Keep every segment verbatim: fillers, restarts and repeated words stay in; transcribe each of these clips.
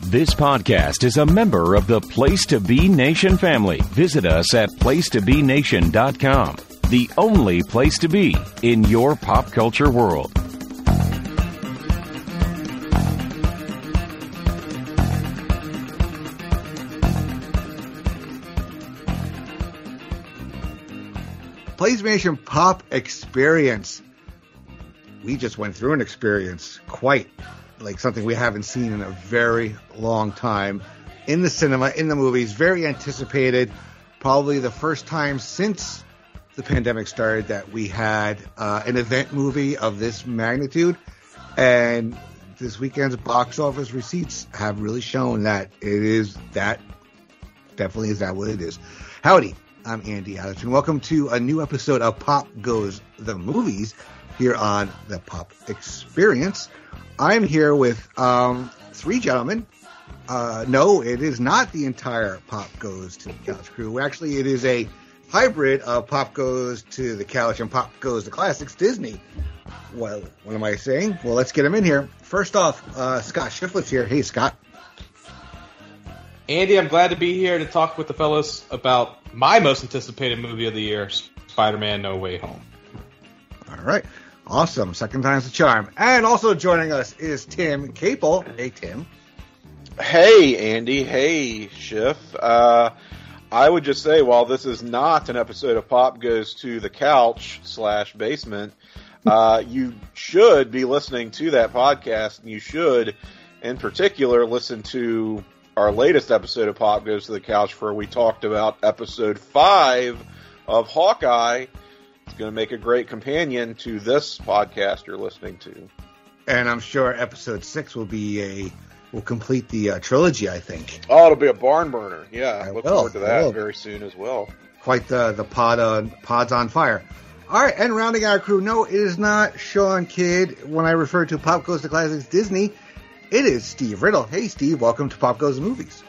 This podcast is a member of the Place to Be Nation family. Visit us at place to be nation dot com, the only place to be in your pop culture world. Place to Be Nation Pop Experience. We just went through an experience quite like something we haven't seen in a very long time in the cinema, in the movies, very anticipated. Probably the first time since the pandemic started that we had uh, an event movie of this magnitude. And this weekend's box office receipts have really shown that it is that, definitely is that what it is. Howdy, I'm Andy Allerton. Welcome to a new episode of Pop Goes the Movies here on the Pop Experience. I'm here with um, three gentlemen. Uh, no, it is not the entire Pop Goes to the Couch crew. Actually, it is a hybrid of Pop Goes to the Couch and Pop Goes to Classics Disney. Well, what am I saying? Well, let's get them in here. First off, uh, Scott Shiflett's here. Hey, Scott. Andy, I'm glad to be here to talk with the fellas about my most anticipated movie of the year, Spider-Man No Way Home. All right. Awesome. Second time's the charm. And also joining us is Tim Capel. Hey, Tim. Hey, Andy. Hey, Schiff. Uh, I would just say, while this is not an episode of Pop Goes to the Couch slash Basement, uh, you should be listening to that podcast, and you should, in particular, listen to our latest episode of Pop Goes to the Couch, where we talked about episode five of Hawkeye. It's going to make a great companion to this podcast you're listening to. And I'm sure episode six will be a will complete the uh, trilogy, I think. Oh, it'll be a barn burner. Yeah, I look will, forward to that will. very soon as well. Quite the the pod on pods on fire. All right, and rounding our crew, no, it is not Sean Kidd. When I refer to Pop Goes to Classics Disney, it is Steve Riddle. Hey, Steve, welcome to Pop Goes to Movies.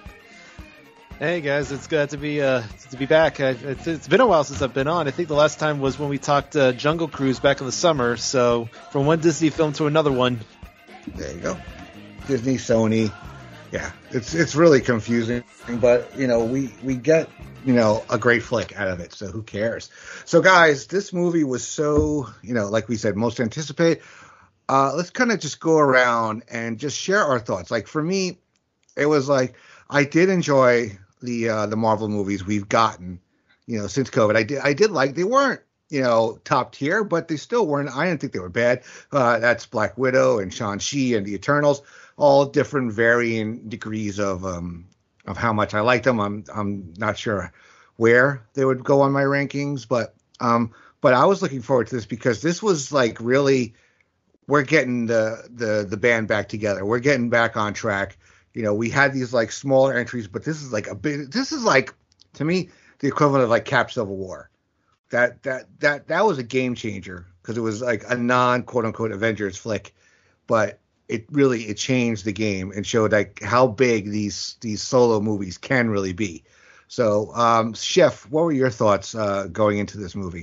Hey guys, it's good to be uh, to be back. I, it's, it's been a while since I've been on. I think the last time was when we talked uh, Jungle Cruise back in the summer. So from one Disney film to another one. There you go. Disney, Sony. Yeah, it's it's really confusing, but you know we we get you know a great flick out of it. So who cares? So guys, this movie was so you know like we said most anticipated. Uh, let's kind of just go around and just share our thoughts. Like for me, it was like I did enjoy the uh, the Marvel movies we've gotten, you know, since COVID. I did I did like they weren't, you know, top tier, but they still weren't. I didn't think they were bad. Uh, that's Black Widow and Shang-Chi and the Eternals, all different varying degrees of um of how much I liked them. I'm I'm not sure where they would go on my rankings, but um but I was looking forward to this because this was like really we're getting the the the band back together. We're getting back on track. You know, we had these like smaller entries, but this is like a big. This is like to me the equivalent of like Cap Civil War. That that that that was a game changer because it was like a non quote unquote Avengers flick, but it really it changed the game and showed like how big these these solo movies can really be. So, um, Chef, what were your thoughts uh, going into this movie?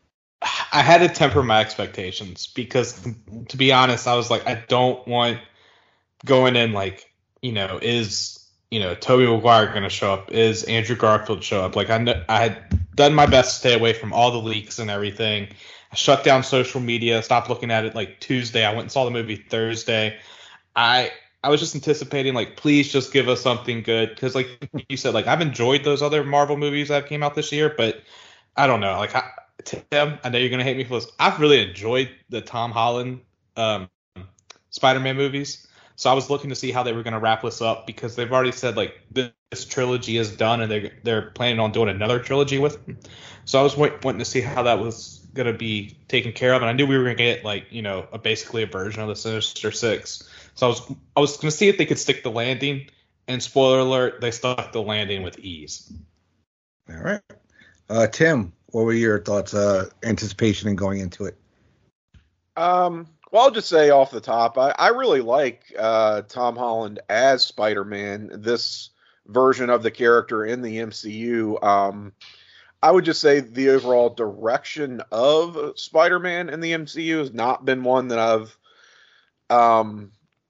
I had to temper my expectations because, to be honest, I was like, I don't want going in like. You know, is, you know, Tobey Maguire going to show up? Is Andrew Garfield show up? Like, I, kn- I had done my best to stay away from all the leaks and everything. I shut down social media, stopped looking at it like Tuesday. I went and saw the movie Thursday. I I was just anticipating, like, please just give us something good. Because, like you said, like, I've enjoyed those other Marvel movies that came out this year. But I don't know. Like, I, Tim, I know you're going to hate me for this. I've really enjoyed the Tom Holland um, Spider-Man movies. So I was looking to see how they were going to wrap this up because they've already said like this, this trilogy is done and they're they're planning on doing another trilogy with them. So I was wait, wanting to see how that was going to be taken care of, and I knew we were going to get like you know a basically a version of the Sinister Six. So I was I was going to see if they could stick the landing. And spoiler alert, they stuck the landing with ease. All right, uh, Tim, what were your thoughts, uh, anticipation, and going into it? Um. Well, I'll just say off the top, I, I really like uh, Tom Holland as Spider-Man, this version of the character in the M C U. Um, I would just say the overall direction of Spider-Man in the M C U has not been one that I've um,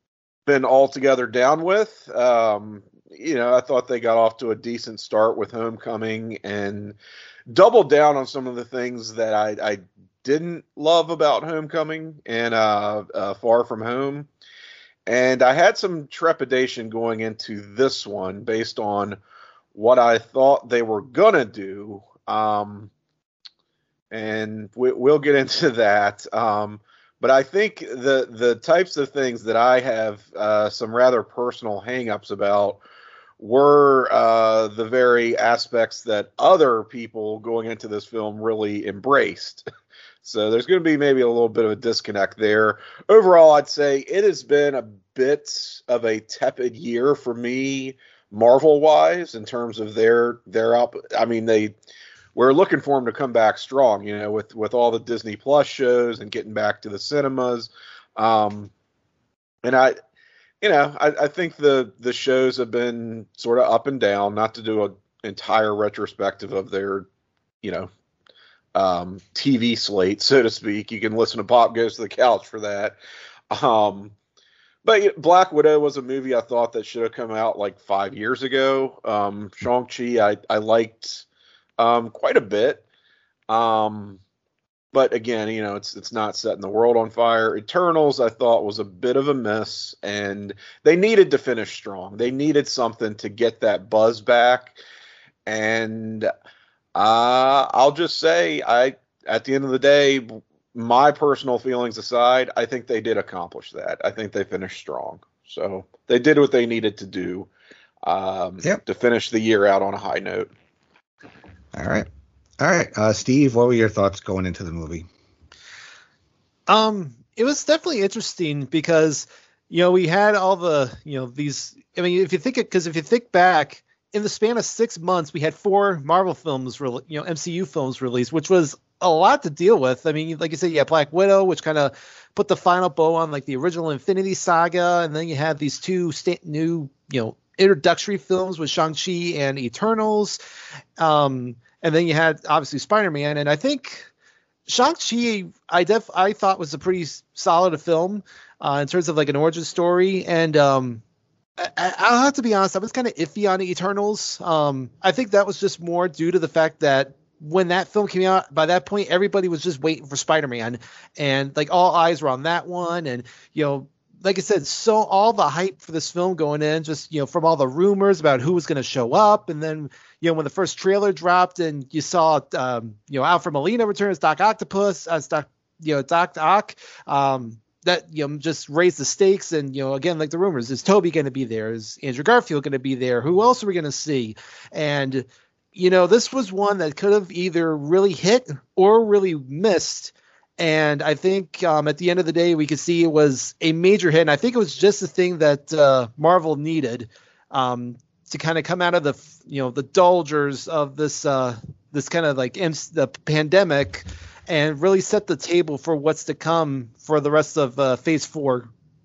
been altogether down with. Um, you know, I thought they got off to a decent start with Homecoming and doubled down on some of the things that I, I didn't love about Homecoming and uh, uh, Far From Home. And I had some trepidation going into this one based on what I thought they were going to do. Um, and we, we'll get into that. Um, but I think the, the types of things that I have uh, some rather personal hangups about were uh, the very aspects that other people going into this film really embraced. So there's going to be maybe a little bit of a disconnect there. Overall, I'd say it has been a bit of a tepid year for me, Marvel-wise, in terms of their their up. I mean, they we're looking for them to come back strong, you know, with with all the Disney Plus shows and getting back to the cinemas. Um, and I. You know, I, I think the, the shows have been sort of up and down, not to do an entire retrospective of their, you know, um, T V slate, so to speak. You can listen to Pop Goes to the Couch for that. Um, but Black Widow was a movie I thought that should have come out like five years ago. Um, Shang-Chi I, I liked um, quite a bit. Um But again, you know, it's it's not setting the world on fire. Eternals, I thought, was a bit of a miss, and they needed to finish strong. They needed something to get that buzz back. And uh, I'll just say, I at the end of the day, my personal feelings aside, I think they did accomplish that. I think they finished strong. So they did what they needed to do um, yep. to finish the year out on a high note. All right. All right, uh, Steve, what were your thoughts going into the movie? Um, it was definitely interesting because, you know, we had all the, you know, these, I mean, if you think it, because if you think back, in the span of six months, we had four Marvel films, re- you know, M C U films released, which was a lot to deal with. I mean, like you said, you had Black Widow, which kind of put the final bow on like the original Infinity Saga, and then you had these two sta- new, you know, introductory films with Shang-Chi and Eternals. Um, And then you had obviously Spider-Man, and I think Shang-Chi I def I thought was a pretty solid film uh, in terms of like an origin story. And um, I, I'll have to be honest, I was kind of iffy on the Eternals. Um, I think that was just more due to the fact that when that film came out, by that point everybody was just waiting for Spider-Man, and like all eyes were on that one. And you know, like I said, so all the hype for this film going in, just, you know, from all the rumors about who was going to show up. And then, you know, when the first trailer dropped and you saw, um, you know, Alfred Molina return as Doc Octopus, as Doc, you know, Doc Ock, um, that, you know, just raised the stakes. And, you know, again, like the rumors, is Toby going to be there? Is Andrew Garfield going to be there? Who else are we going to see? And, you know, this was one that could have either really hit or really missed. And I think um, at the end of the day, we could see it was a major hit. And I think it was just the thing that uh, Marvel needed um, to kind of come out of the, you know, the doldrums of this uh, this kind of like the pandemic and really set the table for what's to come for the rest of uh, Phase Four.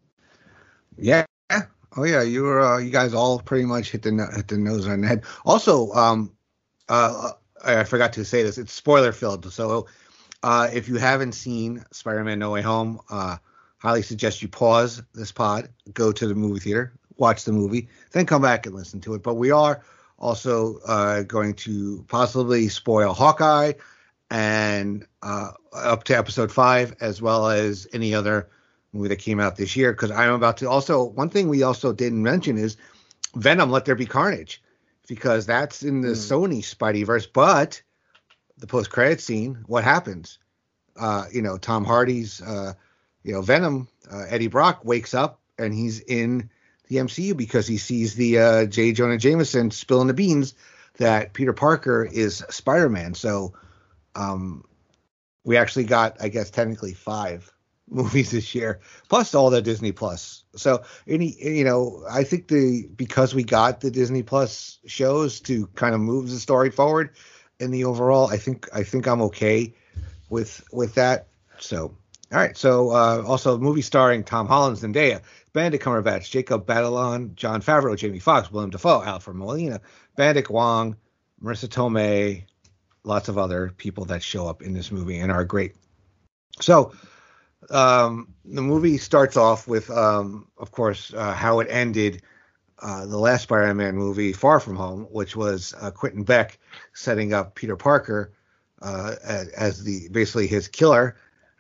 Yeah. Oh yeah. You were uh, you guys all pretty much hit the hit the nose on the head. Also, um, uh, I forgot to say this. It's spoiler filled. So. Uh, if you haven't seen Spider-Man No Way Home, uh, highly suggest you pause this pod, go to the movie theater, watch the movie, then come back and listen to it. But we are also uh, going to possibly spoil Hawkeye and uh, up to episode five, as well as any other movie that came out this year. Because I'm about to also, one thing we also didn't mention is Venom, Let There Be Carnage, because that's in the mm. Sony Spideyverse, but the post-credit scene, what happens? Uh, you know, Tom Hardy's, uh, you know, Venom, uh, Eddie Brock wakes up and he's in the M C U because he sees the uh, J. Jonah Jameson spilling the beans that Peter Parker is Spider-Man. So um, we actually got, I guess, technically five movies this year, plus all the Disney Plus. So any, you know, I think the because we got the Disney Plus shows to kind of move the story forward. In the overall, I think I think I'm okay with with that. So, all right. So, uh, also, movie starring Tom Holland, Zendaya, Benedict Cumberbatch, Jacob Batalon, Jon Favreau, Jamie Foxx, Willem Dafoe, Alfred Molina, Benedict Wong, Marissa Tomei, lots of other people that show up in this movie and are great. So, Um, the movie starts off with, um, of course, uh, how it ended. Uh, the last Spider-Man movie, Far From Home, which was uh, Quentin Beck setting up Peter Parker uh, as, as the basically his killer,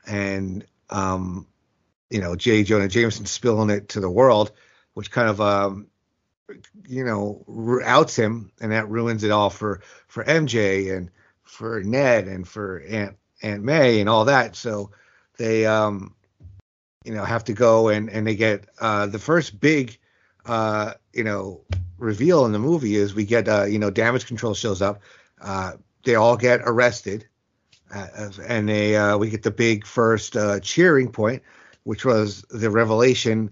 and um, you know J. Jonah Jameson spilling it to the world, which kind of um, you know outs him, and that ruins it all for for M J and for Ned and for Aunt Aunt May and all that. So they um, you know have to go and and they get uh, the first big. Uh, you know, reveal in the movie is we get, uh, you know, Damage Control shows up. Uh, they all get arrested, uh, and they uh, we get the big first uh, cheering point, which was the revelation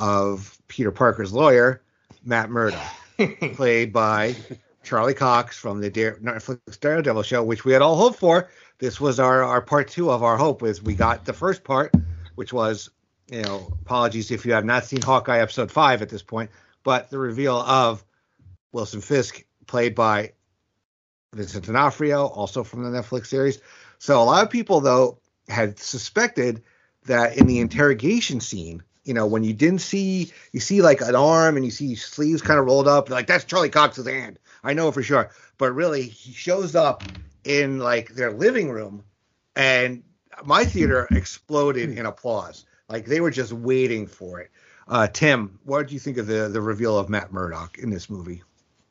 of Peter Parker's lawyer, Matt Murdock, played by Charlie Cox from the Dare, Netflix Daredevil show, which we had all hoped for. This was our, our part two of our hope. Is we got the first part, which was. You know, apologies if you have not seen Hawkeye episode five at this point, but the reveal of Wilson Fisk, played by Vincent D'Onofrio, also from the Netflix series. So a lot of people, though, had suspected that in the interrogation scene, you know, when you didn't see, you see like an arm and you see sleeves kind of rolled up, like that's Charlie Cox's hand. I know for sure. But really, he shows up in like their living room, and my theater exploded in applause. Like they were just waiting for it. Uh, Tim, what did you think of the the reveal of Matt Murdock in this movie?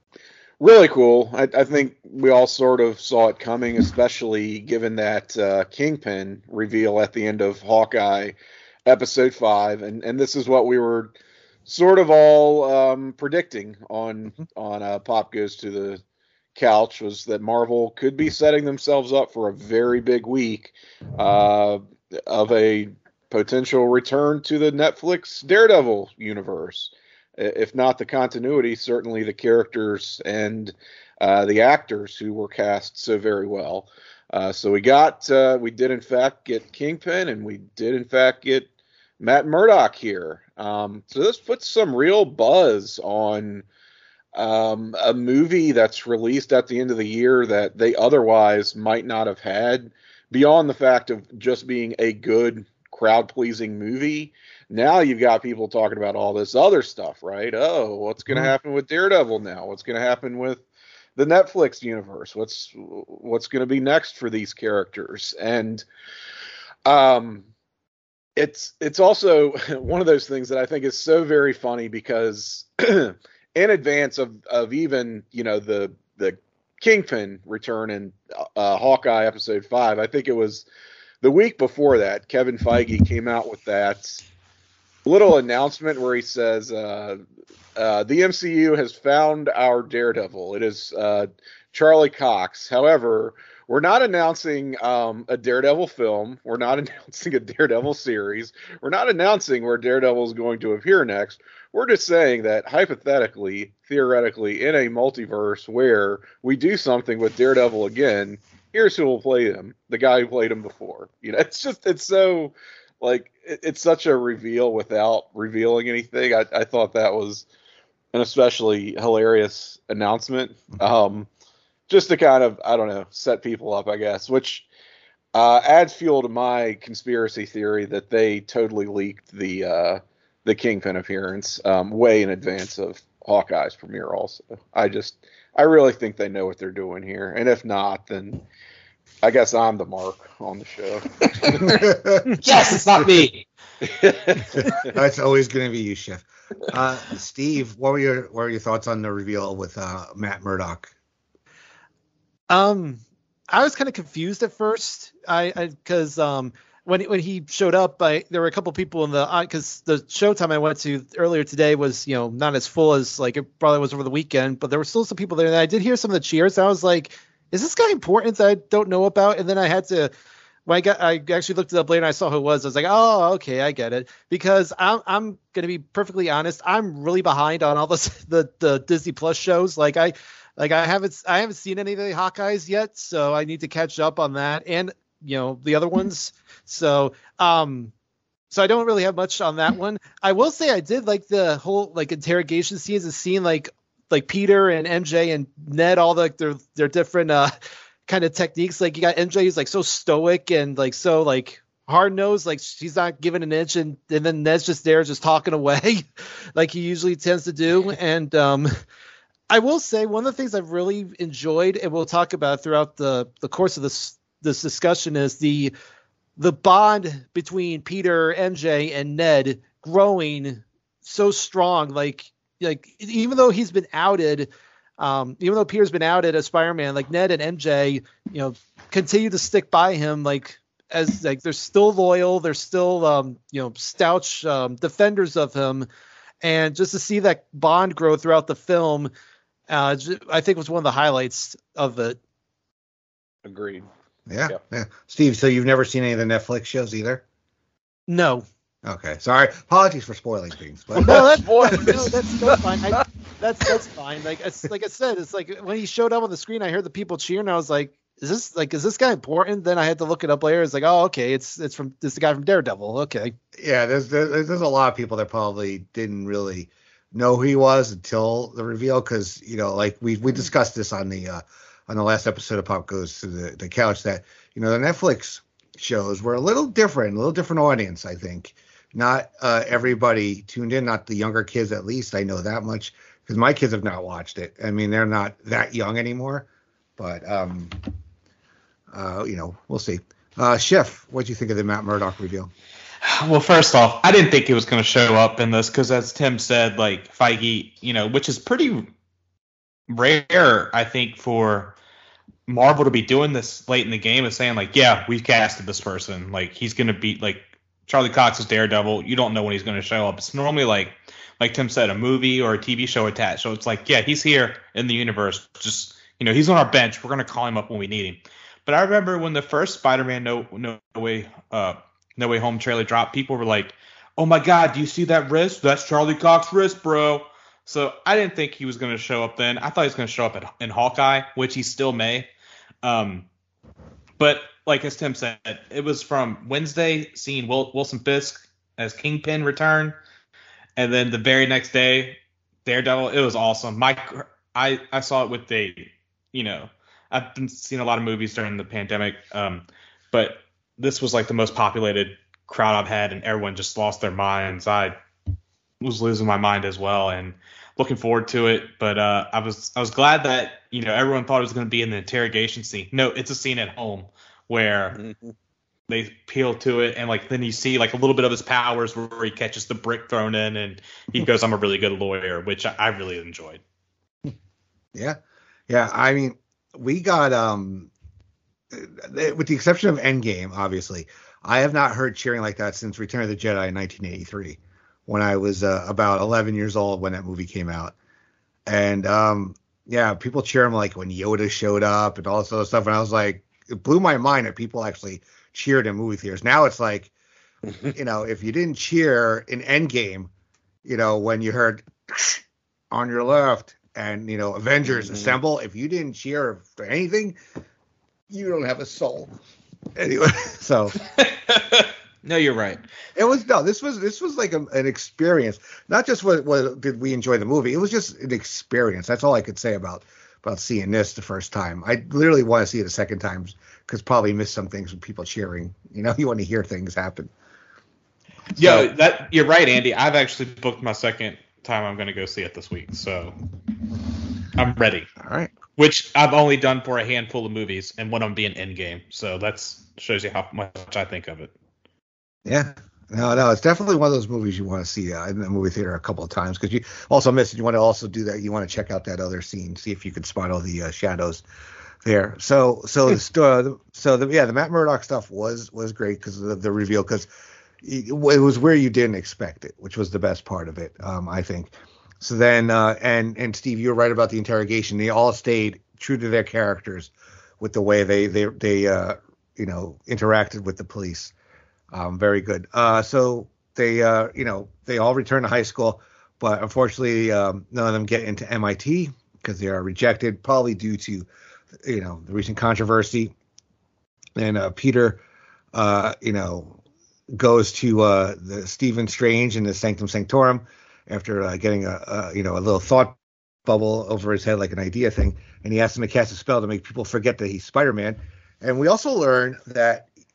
Really cool. I, I think we all sort of saw it coming, especially given that uh, Kingpin reveal at the end of Hawkeye episode five, and and this is what we were sort of all um, predicting on on uh, Pop Goes to the Couch, was that Marvel could be setting themselves up for a very big week uh, of a potential return to the Netflix Daredevil universe. If not the continuity, certainly the characters and uh, the actors who were cast so very well. Uh, so we got, uh, we did in fact get Kingpin, and we did in fact get Matt Murdock here. Um, so this puts some real buzz on um, a movie that's released at the end of the year that they otherwise might not have had, beyond the fact of just being a good crowd-pleasing movie. Now you've got people talking about all this other stuff, right? Oh, what's going to happen with Daredevil now? What's going to happen with the Netflix universe? What's what's going to be next for these characters? And um, it's it's also one of those things that I think is so very funny, because in advance of of even you know the the Kingpin return in uh, Hawkeye episode five, I think it was the week before that, Kevin Feige came out with that little announcement where he says, uh, uh, the M C U has found our Daredevil. It is uh, Charlie Cox. However, we're not announcing um, a Daredevil film. We're not announcing a Daredevil series. We're not announcing where Daredevil is going to appear next. We're just saying that hypothetically, theoretically, in a multiverse where we do something with Daredevil again, here's who will play him, the guy who played him before. You know, it's just, it's so, like, it, it's such a reveal without revealing anything. I, I thought that was an especially hilarious announcement. Um, just to kind of, I don't know, set people up, I guess, which uh, adds fuel to my conspiracy theory that they totally leaked the uh, the Kingpin appearance um, way in advance of Hawkeye's premiere also. I just, I really think they know what they're doing here. And if not, then I guess I'm the mark on the show. Yes, it's not me. That's always going to be you, Chef. Uh, Steve, what were your what were your thoughts on the reveal with uh, Matt Murdock? Um, I was kind of confused at first. I because um when when he showed up, I there were a couple people in the because the Showtime I went to earlier today was you know not as full as like it probably was over the weekend, but there were still some people there. And I did hear some of the cheers. And I was like, is this guy important that I don't know about? And then I had to. When I got, I actually looked it up later and I saw who it was. I was like, oh, okay, I get it. Because I'm, I'm going to be perfectly honest. I'm really behind on all this, the, the Disney Plus shows. Like I, like I haven't, I haven't seen any of the Hawkeyes yet. So I need to catch up on that and, you know, the other ones. So, um, so I don't really have much on that one. I will say I did like the whole like interrogation scenes and seeing like, like Peter and M J and Ned, all the, their, their different, uh, kind of techniques. Like you got M J who's like so stoic and like so like hard nosed, like she's not giving an inch, and, and then Ned's just there, just talking away, like he usually tends to do. And um, I will say one of the things I've really enjoyed, and we'll talk about throughout the the course of this this discussion, is the the bond between Peter, M J, and Ned growing so strong. Like like even though he's been outed. Um, even though Peter's been outed as Spider-Man, like Ned and M J, you know, continue to stick by him, like as like they're still loyal, they're still um, you know, staunch um, defenders of him, and just to see that bond grow throughout the film, uh, I think was one of the highlights of it. Agreed. Yeah, yeah, yeah. Steve, so you've never seen any of the Netflix shows either? No. Okay, sorry. Apologies for spoiling things, but no, that's, no, that's, that's fine. I, that's that's fine. Like it's like I said, it's like when he showed up on the screen, I heard the people cheering. I was like, "Is this like is this guy important?" Then I had to look it up later. It's like, "Oh, okay, it's it's from this the guy from Daredevil." Okay. Yeah, there's there's, there's a lot of people that probably didn't really know who he was until the reveal, because you know, like we we discussed this on the uh, on the last episode of Pop Goes to the, the Couch, that you know the Netflix shows were a little different, a little different audience, I think. Not uh, everybody tuned in, not the younger kids at least. I know that much because my kids have not watched it. I mean, they're not that young anymore, but, um, uh, you know, we'll see. Uh, Schiff, what do you think of the Matt Murdock reveal? Well, first off, I didn't think he was going to show up in this because, as Tim said, like Feige, you know, which is pretty rare, I think, for Marvel to be doing this late in the game, is saying, like, yeah, we've casted this person. Like, he's going to be, like, Charlie Cox is Daredevil. You don't know when he's going to show up. It's normally like, like Tim said, a movie or a T V show attached. So it's like, yeah, he's here in the universe. Just, you know, he's on our bench. We're going to call him up when we need him. But I remember when the first Spider-Man No No Way uh, No Way Home trailer dropped, people were like, "Oh my God, do you see that wrist? That's Charlie Cox's wrist, bro." So I didn't think he was going to show up then. I thought he was going to show up at, in Hawkeye, which he still may. Um, but like as Tim said, it was from Wednesday seeing Will, Wilson Fisk as Kingpin return, and then the very next day, Daredevil. It was awesome. Mike, I, I saw it with the, you know, I've been seeing a lot of movies during the pandemic, um, but this was like the most populated crowd I've had, and everyone just lost their minds. I was losing my mind as well, and looking forward to it. But uh, I was I was glad that, you know, everyone thought it was going to be in the interrogation scene. No, it's a scene at home where mm-hmm. they peel to it, and like then you see like a little bit of his powers where he catches the brick thrown in, and he goes, "I'm a really good lawyer," which I, I really enjoyed. Yeah, yeah. I mean, we got um, with the exception of Endgame, obviously, I have not heard cheering like that since Return of the Jedi in nineteen eighty-three, when I was uh, about eleven years old when that movie came out, and um, yeah, people cheer him like when Yoda showed up and all this other stuff, and I was like, it blew my mind that people actually cheered in movie theaters. Now it's like, you know, if you didn't cheer in Endgame, you know, when you heard on your left and, you know, Avengers mm-hmm. assemble, if you didn't cheer for anything, you don't have a soul. Anyway, so no, you're right. It was no, this was this was like a, an experience. Not just what, what did we enjoy the movie. It was just an experience. That's all I could say about about seeing this the first time. I literally want to see it a second time because probably missed some things with people cheering. You know, you want to hear things happen. So, yeah, that you're right, Andy. I've actually booked my second time I'm going to go see it this week, so I'm ready. All right. Which I've only done for a handful of movies, and one of them being Endgame. So that shows you how much I think of it. Yeah. No, no, it's definitely one of those movies you want to see uh, in the movie theater a couple of times, because you also miss it. You want to also do that. You want to check out that other scene, see if you can spot all the uh, shadows there. So, so the st- so the yeah, the Matt Murdock stuff was was great because of the, the reveal, because it, it was where you didn't expect it, which was the best part of it, um, I think. So then, uh, and and Steve, you were right about the interrogation. They all stayed true to their characters with the way they they they uh, you know interacted with the police. Um, very good. Uh, so they, uh, you know, they all return to high school, but unfortunately, um, none of them get into M I T because they are rejected, probably due to, you know, the recent controversy. And uh, Peter, uh, you know, goes to uh, the Stephen Strange in the Sanctum Sanctorum after uh, getting a, a, you know, a little thought bubble over his head, like an idea thing, and he asks him to cast a spell to make people forget that he's Spider-Man. And we also learn that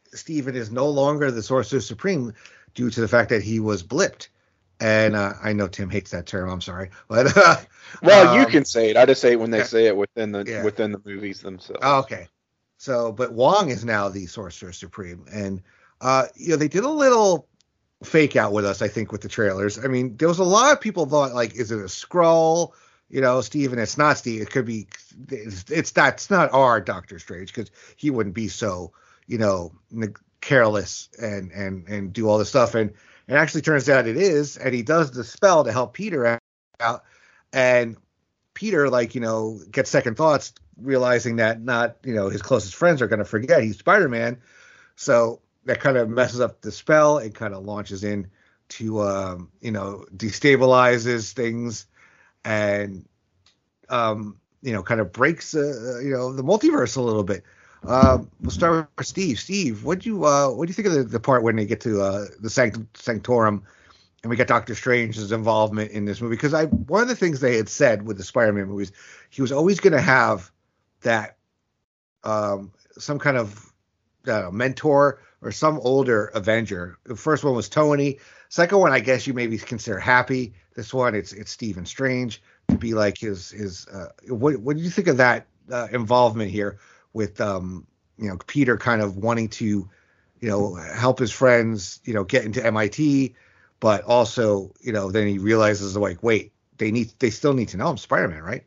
Stephen is no longer the Sorcerer Supreme due to the fact that he was blipped. And uh, I know Tim hates that term. I'm sorry, but uh, well, um, you can say it. I just say it when they yeah. say it within the Yeah. within the movies themselves. Oh, okay. So, but Wong is now the Sorcerer Supreme, and uh, you know they did a little fake out with us, I think, with the trailers. I mean, there was a lot of people thought like, is it a Skrull? You know, Steven, it's not Steve. It could be. It's, it's not. It's not our Doctor Strange because he wouldn't be so, you know, careless and and and do all this stuff. And it actually turns out it is, and he does the spell to help Peter out. And Peter, like, you know, gets second thoughts, realizing that not, you know, his closest friends are going to forget he's Spider-Man. So that kind of messes up the spell. It kind of launches in to, um, you know, destabilizes things and, um, you know, kind of breaks, uh, you know, the multiverse a little bit. Um, we'll start with Steve. Steve, what do you uh, what do you think of the, the part when they get to uh, the Sanct- Sanctorum and we get Doctor Strange's involvement in this movie? Because I one of the things they had said with the Spider-Man movies, he was always going to have that um, some kind of uh, mentor or some older Avenger. The first one was Tony. Second one, I guess you maybe consider Happy. This one, it's it's Stephen Strange to be like his his. Uh, what what do you think of that uh, involvement here? With um, you know, Peter kind of wanting to, you know, help his friends, you know, get into M I T, but also, you know, then he realizes like, wait, they need, they still need to know I'm Spider-Man, right?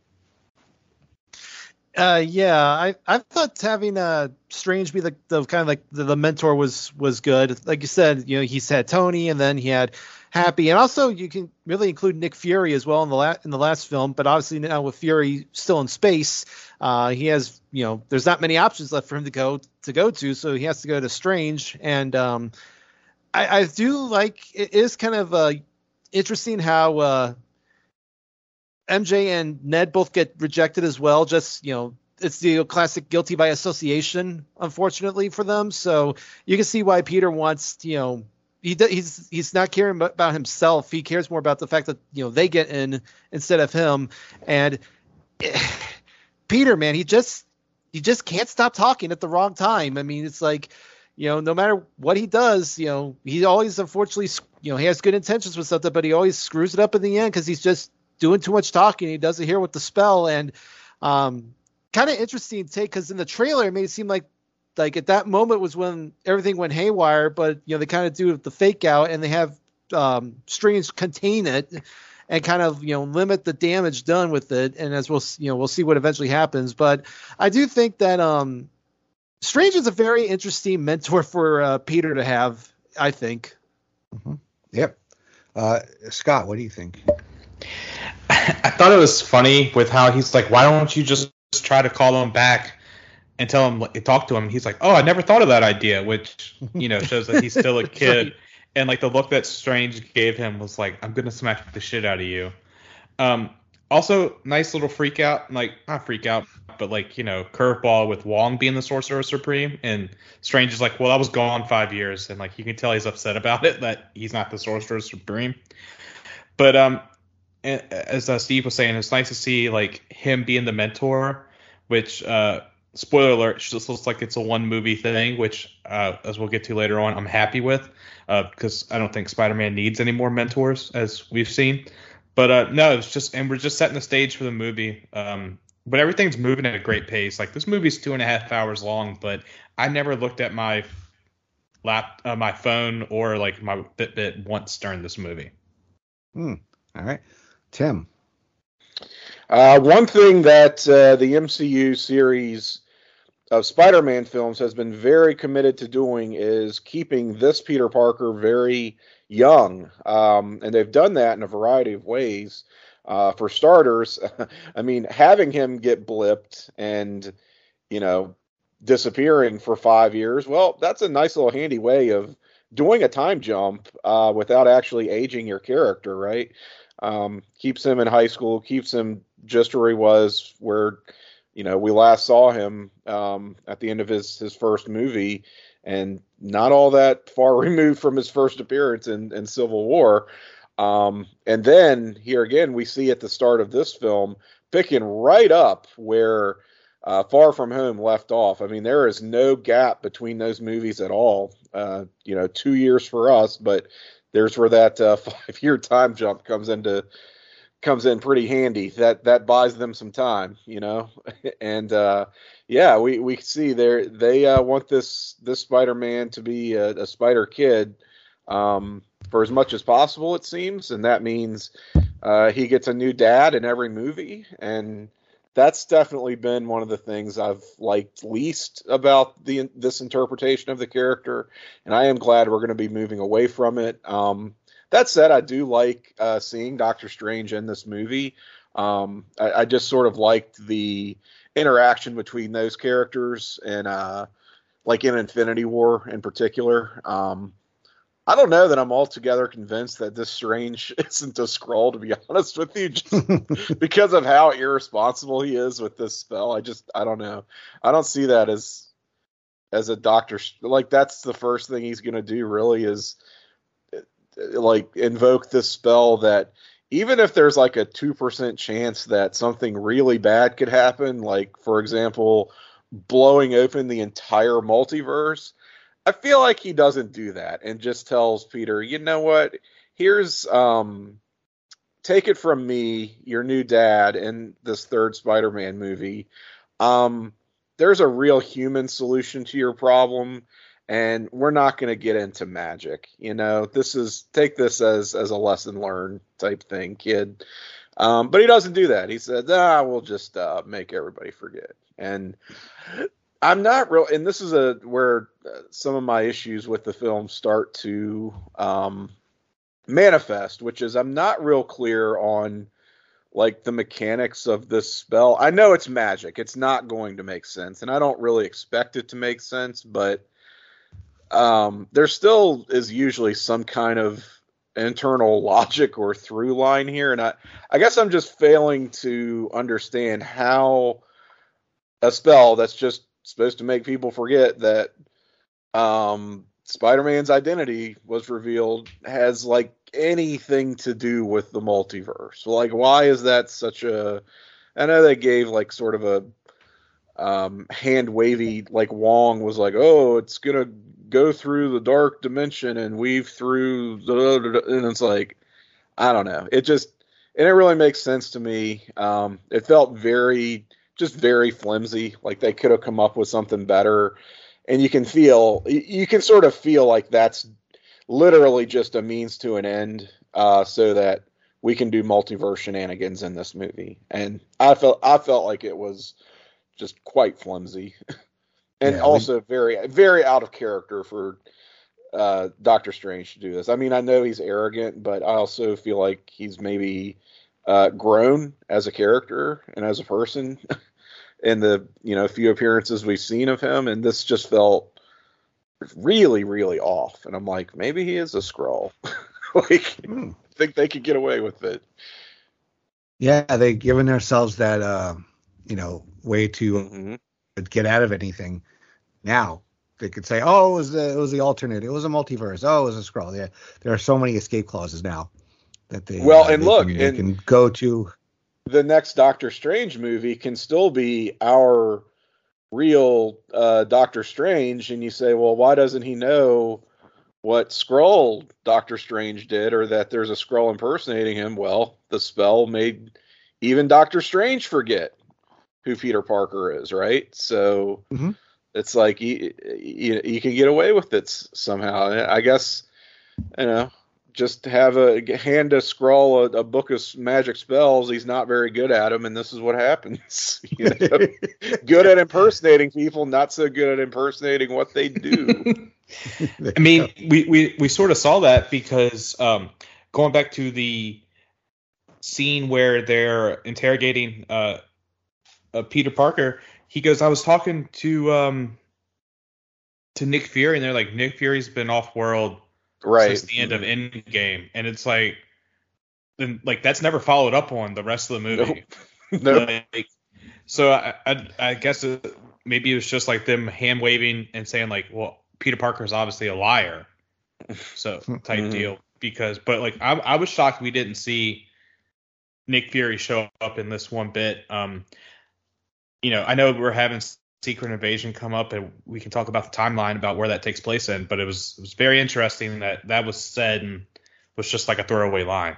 Uh, yeah, I I thought having uh Strange be the, the kind of like the, the mentor was was good. Like you said, you know, he's had Tony and then he had Happy, and also you can really include Nick Fury as well in the la- in the last film. But obviously now with Fury still in space, uh, he has, you know, there's not many options left for him to go to go to, so he has to go to Strange. And um, I, I do like, it is kind of uh interesting how uh. M J and Ned both get rejected as well. Just, you know, it's the classic guilty by association, unfortunately for them. So you can see why Peter wants, you know, he he's he's not caring about himself. He cares more about the fact that, you know, they get in instead of him. And Peter, man, he just he just can't stop talking at the wrong time. I mean, it's like, you know, no matter what he does, you know, he always, unfortunately, you know, he has good intentions with something, but he always screws it up in the end because he's just doing too much talking. He does it here with the spell. And um, kind of interesting take, because in the trailer it made it seem like like at that moment was when everything went haywire, but, you know, they kind of do the fake out and they have um, Strange contain it and kind of, you know, limit the damage done with it. And as we'll, you know, we'll see what eventually happens. But I do think that um, Strange is a very interesting mentor for uh, Peter to have, I think. Mm-hmm. Yep. Uh, Scott, what do you think? I thought it was funny with how he's like, why don't you just try to call him back and tell him, like, talk to him? He's like, oh, I never thought of that idea, which, you know, shows that he's still a kid. Right. And like the look that Strange gave him was like, I'm gonna smack the shit out of you. Um, also, nice little freak out, like not freak out, but like, you know, curveball with Wong being the Sorcerer Supreme, and Strange is like, well, I was gone five years, and like you can tell he's upset about it that he's not the Sorcerer Supreme. But um. as uh, Steve was saying, it's nice to see like him being the mentor, which uh, spoiler alert, just looks like it's a one movie thing, which uh, as we'll get to later on, I'm happy with because uh, I don't think Spider-Man needs any more mentors as we've seen. But uh, no, it's just, and we're just setting the stage for the movie. Um, but everything's moving at a great pace. Like this movie's two and a half hours long, but I never looked at my lap, uh, my phone or like my Fitbit once during this movie. Hmm. All right. Tim. Uh, one thing that uh, the M C U series of Spider-Man films has been very committed to doing is keeping this Peter Parker very young. Um, and they've done that in a variety of ways. Uh, for starters, I mean, having him get blipped and, you know, disappearing for five years, well, that's a nice little handy way of doing a time jump uh, without actually aging your character, right? Um, keeps him in high school, keeps him just where he was, where, you know, we last saw him um, at the end of his, his first movie, and not all that far removed from his first appearance in, in Civil War. Um, and then here again, we see at the start of this film, picking right up where uh, Far From Home left off. I mean, there is no gap between those movies at all. Uh, you know, two years for us, but there's where that uh, five-year time jump comes into comes in pretty handy. That that buys them some time, you know. And uh, yeah, we we see they they uh, want this this Spider-Man to be a, a Spider Kid um, for as much as possible, it seems, and that means uh, he gets a new dad in every movie, and that's definitely been one of the things I've liked least about the this interpretation of the character, and I am glad we're going to be moving away from it. Um, that said, I do like uh, seeing Doctor Strange in this movie. Um, I, I just sort of liked the interaction between those characters, and uh, like in Infinity War in particular. Um, I don't know that I'm altogether convinced that this Strange isn't a Skrull, to be honest with you, just because of how irresponsible he is with this spell. I just, I don't know. I don't see that as, as a doctor. Like, that's the first thing he's going to do, really, is like invoke this spell that even if there's like a two percent chance that something really bad could happen, like, for example, blowing open the entire multiverse, I feel like he doesn't do that and just tells Peter, you know what, here's, um, take it from me, your new dad in this third Spider-Man movie. Um, there's a real human solution to your problem, and we're not going to get into magic. You know, this is, take this as, as a lesson learned type thing, kid. Um, but he doesn't do that. He said, ah, we'll just uh, make everybody forget. And I'm not real, and this is a where some of my issues with the film start to um, manifest, which is I'm not real clear on like the mechanics of this spell. I know it's magic; it's not going to make sense, and I don't really expect it to make sense. But um, there still is usually some kind of internal logic or through line here, and I, I guess I'm just failing to understand how a spell that's just supposed to make people forget that um, Spider-Man's identity was revealed has like anything to do with the multiverse. Like, why is that such a? I know they gave like sort of a um, hand wavy, like Wong was like, oh, it's gonna go through the dark dimension and weave through the, and it's like, I don't know. It just, and it really makes sense to me. Um, it felt very. Just very flimsy. Like they could have come up with something better, and you can feel, you can sort of feel like that's literally just a means to an end, uh, so that we can do multiverse shenanigans in this movie. And I felt, I felt like it was just quite flimsy, and yeah, also we, very, very out of character for uh, Doctor Strange to do this. I mean, I know he's arrogant, but I also feel like he's maybe uh, grown as a character and as a person. In the, you know, few appearances we've seen of him, and this just felt really, really off. And I'm like, maybe he is a Skrull. Like, mm. I think they could get away with it. Yeah, they've given themselves that, uh, you know, way to mm-hmm. get out of anything. Now they could say, oh, it was the, it was the alternate, it was a multiverse, oh, it was a Skrull. Yeah, there are so many escape clauses now that they well, uh, and they look, can, they and can go to. The next Doctor Strange movie can still be our real uh, Doctor Strange, and you say, well, why doesn't he know what Skrull Doctor Strange did, or that there's a Skrull impersonating him? Well, the spell made even Doctor Strange forget who Peter Parker is, right? So mm-hmm. it's like you, you, you can get away with it somehow. I guess, you know, just have a hand a Skrull a, a book of magic spells. He's not very good at them, and this is what happens. You know? Good at impersonating people, not so good at impersonating what they do. I mean, we, we, we sort of saw that because um, going back to the scene where they're interrogating uh, uh, Peter Parker, he goes, I was talking to um, to Nick Fury, and they're like, Nick Fury's been off-world right since the end of Endgame, and it's like, then like that's never followed up on the rest of the movie. Nope. Nope. Like, so I, I I guess it, maybe it was just like them hand waving and saying like, well, Peter Parker is obviously a liar, so type mm-hmm. deal. Because, but like I I was shocked we didn't see Nick Fury show up in this one bit. Um, you know, I know we're having Secret Invasion come up, and we can talk about the timeline about where that takes place in. But it was it was very interesting that that was said and was just like a throwaway line.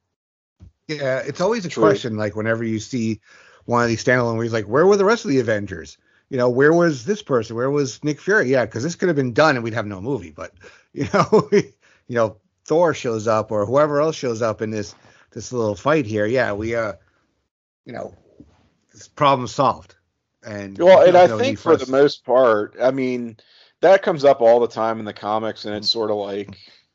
Yeah, it's always a True. question. Like whenever you see one of these standalone movies, like where were the rest of the Avengers? You know, where was this person? Where was Nick Fury? Yeah, because this could have been done and we'd have no movie. But you know, you know, Thor shows up or whoever else shows up in this this little fight here. Yeah, we uh, you know, this problem solved. And Well, and I no think need for us- the most part, I mean, that comes up all the time in the comics, and it's sort of like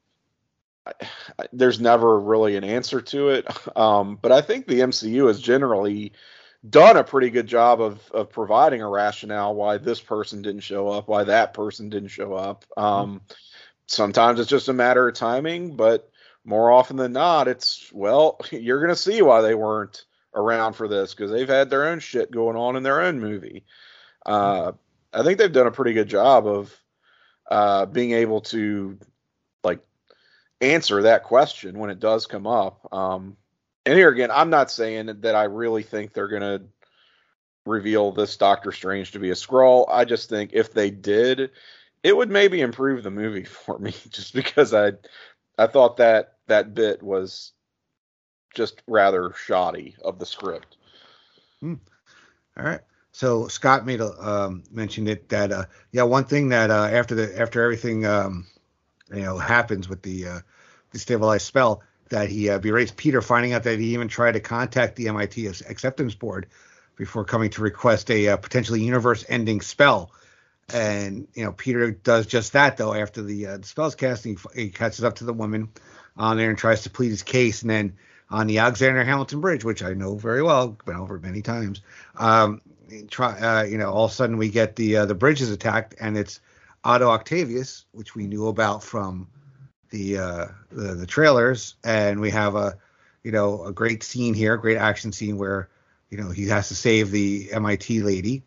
I, I, there's never really an answer to it. Um, but I think the M C U has generally done a pretty good job of of providing a rationale why this person didn't show up, why that person didn't show up. Um, sometimes it's just a matter of timing, but more often than not, it's, well, you're going to see why they weren't around for this because they've had their own shit going on in their own movie. Uh, I think they've done a pretty good job of uh, being able to like answer that question when it does come up. Um, and here again, I'm not saying that I really think they're going to reveal this Doctor Strange to be a Skrull. I just think if they did, it would maybe improve the movie for me just because I I thought that that bit was just rather shoddy of the script. Hmm. All right. So Scott made a um, mentioned it that uh, yeah, one thing that uh, after the after everything um, you know happens with the uh, destabilized spell, that he uh, berates Peter, finding out that he even tried to contact the M I T acceptance board before coming to request a uh, potentially universe-ending spell. And you know, Peter does just that though. After the, uh, the spell's casting, he, he catches up to the woman on there and tries to plead his case, and then on the Alexander Hamilton Bridge, which I know very well, been over it many times. Um, try, uh, you know, all of a sudden we get the uh, the bridge is attacked, and it's Otto Octavius, which we knew about from the uh, the, the trailers, and we have a you know a great scene here, a great action scene where you know he has to save the M I T lady,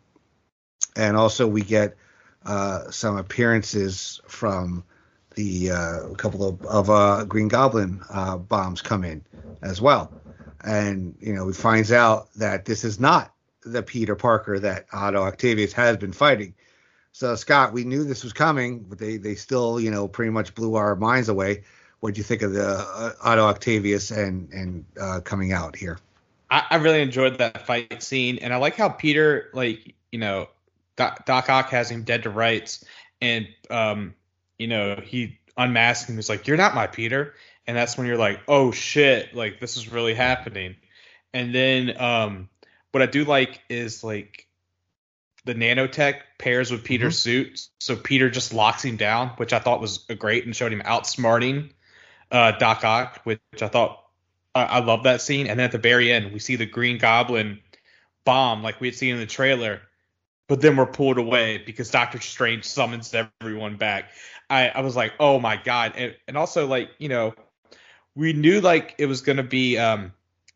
and also we get uh, some appearances from the uh, a couple of, of uh, Green Goblin uh, bombs come in as well. And, you know, he finds out that this is not the Peter Parker that Otto Octavius has been fighting. So, Scott, we knew this was coming, but they, they still, you know, pretty much blew our minds away. What do you think of the uh, Otto Octavius and, and uh, coming out here? I, I really enjoyed that fight scene, and I like how Peter, like, you know, Doc, Doc Ock has him dead to rights, and, um, you know, he unmasked him. He's like, "You're not my Peter." And that's when you're like, "Oh shit, like this is really happening." And then um, what I do like is like the nanotech pairs with Peter's mm-hmm. suit. So Peter just locks him down, which I thought was great and showed him outsmarting uh, Doc Ock, which I thought uh, I love that scene. And then at the very end, we see the Green Goblin bomb like we had seen in the trailer. But then we're pulled away because Doctor Strange summons everyone back. I, I was like, oh my god. And, and also, like, you know, we knew like it was going to be, um,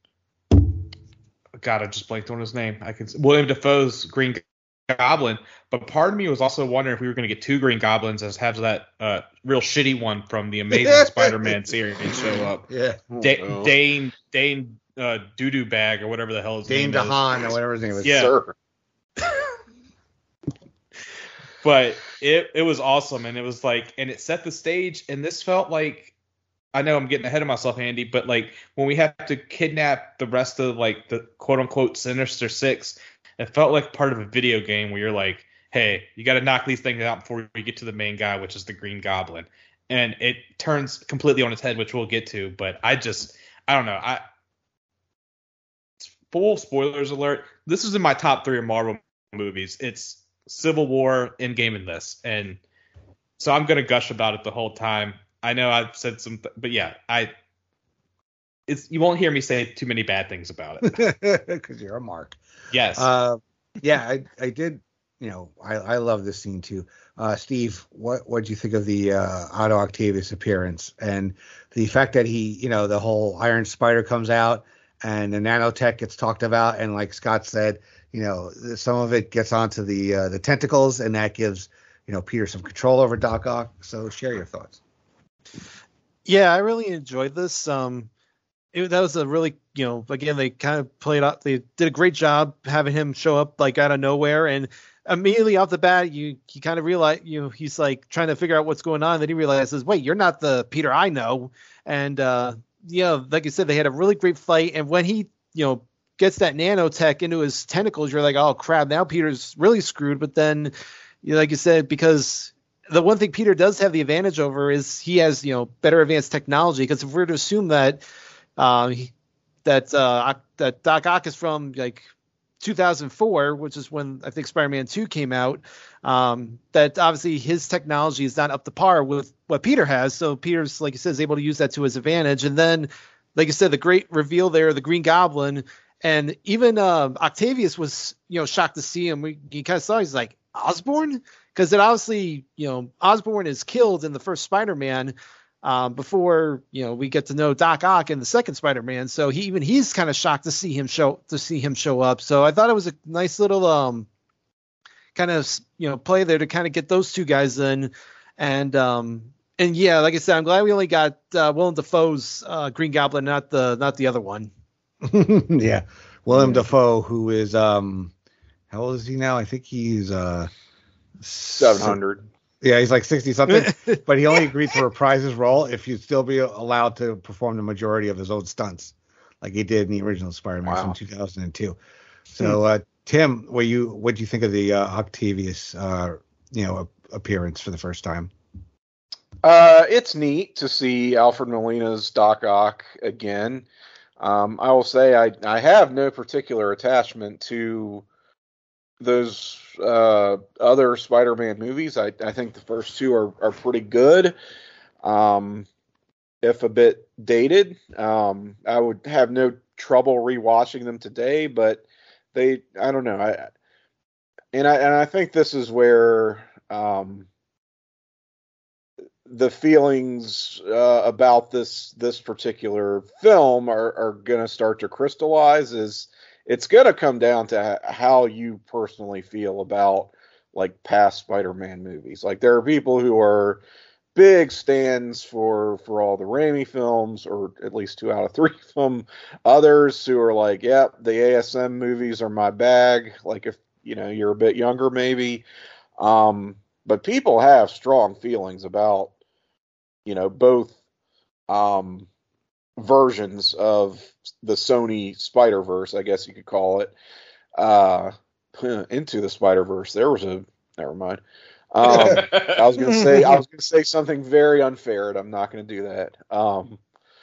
God, I just blanked on his name. I can William Dafoe's Green Goblin. But part of me was also wondering if we were going to get two Green Goblins as have that uh, real shitty one from the Amazing Spider-Man series show up. Yeah. Da- oh, no. Dane, Dane uh, Doo-Doo Bag or whatever the hell his Dane name is. Dane DeHaan or whatever his name is. Yeah. Sir. But it it was awesome, and it was like, and it set the stage, and this felt like, I know I'm getting ahead of myself, Andy, but like when we have to kidnap the rest of like the quote unquote Sinister Six, it felt like part of a video game where you're like, hey, you got to knock these things out before we get to the main guy, which is the Green Goblin, and it turns completely on its head, which we'll get to. But I just, I don't know, I full spoilers alert. This is in my top three of Marvel movies. It's Civil War, Endgame, and this, and so I'm gonna gush about it the whole time. I know I've said some, th- but yeah, I it's you won't hear me say too many bad things about it because you're a mark. Yes. Uh, yeah, I I did. You know, I I love this scene too. Uh, Steve, what what did you think of the uh, Otto Octavius appearance and the fact that he, you know, the whole Iron Spider comes out and the nanotech gets talked about, and like Scott said, you know, some of it gets onto the uh, the tentacles, and that gives, you know, Peter some control over Doc Ock. So share your thoughts. Yeah, I really enjoyed this. Um, it, that was a really, you know, again, they kind of played out, they did a great job having him show up like out of nowhere. And immediately off the bat, you, you kind of realize, you know, he's like trying to figure out what's going on. Then he realizes, wait, you're not the Peter I know. And, uh, yeah, like I said, they had a really great fight. And when he, you know, gets that nanotech into his tentacles, you're like, oh crap, now Peter's really screwed. But then, you know, like you said, because the one thing Peter does have the advantage over is he has, you know, better advanced technology. Because if we're to assume that, uh, he, that, uh, that Doc Ock is from like two thousand four, which is when I think Spider-Man two came out, um, that obviously his technology is not up to par with what Peter has. So Peter's, like you said, is able to use that to his advantage. And then, like you said, the great reveal there, the Green Goblin, and even uh, Octavius was, you know, shocked to see him. We, he kind of saw, he's like, Osborn? Because it obviously, you know, Osborn is killed in the first Spider-Man um, before, you know, we get to know Doc Ock in the second Spider-Man. So he even he's kind of shocked to see him show to see him show up. So I thought it was a nice little um kind of, you know, play there to kind of get those two guys in. And um and yeah, like I said, I'm glad we only got uh, Willem Dafoe's uh, Green Goblin, not the not the other one. Yeah, Willem Dafoe, who is um, how old is he now? I think he's uh, seven hundred. Yeah, he's like sixty something, but he only agreed to reprise his role if he'd still be allowed to perform the majority of his own stunts, like he did in the original Spider-Man wow. from two thousand two. So, uh, Tim, what you what do you think of the uh, Octavius, uh, you know, appearance for the first time? Uh, it's neat to see Alfred Molina's Doc Ock again. Um, I will say I, I have no particular attachment to those uh, other Spider-Man movies. I, I think the first two are, are pretty good, um, if a bit dated. Um, I would have no trouble rewatching them today, but they I don't know. I and I and I think this is where um, the feelings uh, about this this particular film are, are going to start to crystallize. Is it's going to come down to how you personally feel about like past Spider-Man movies. Like there are people who are big stands for for all the Raimi films, or at least two out of three of them. Others who are like, yep, the A S M movies are my bag. Like if you know you're a bit younger, maybe. Um, but people have strong feelings about you know both um, versions of the Sony Spider-Verse, I guess you could call it. Uh, into the Spider-Verse. There was a never mind. Um, I was gonna say I was gonna say something very unfair, and I'm not gonna do that. Um,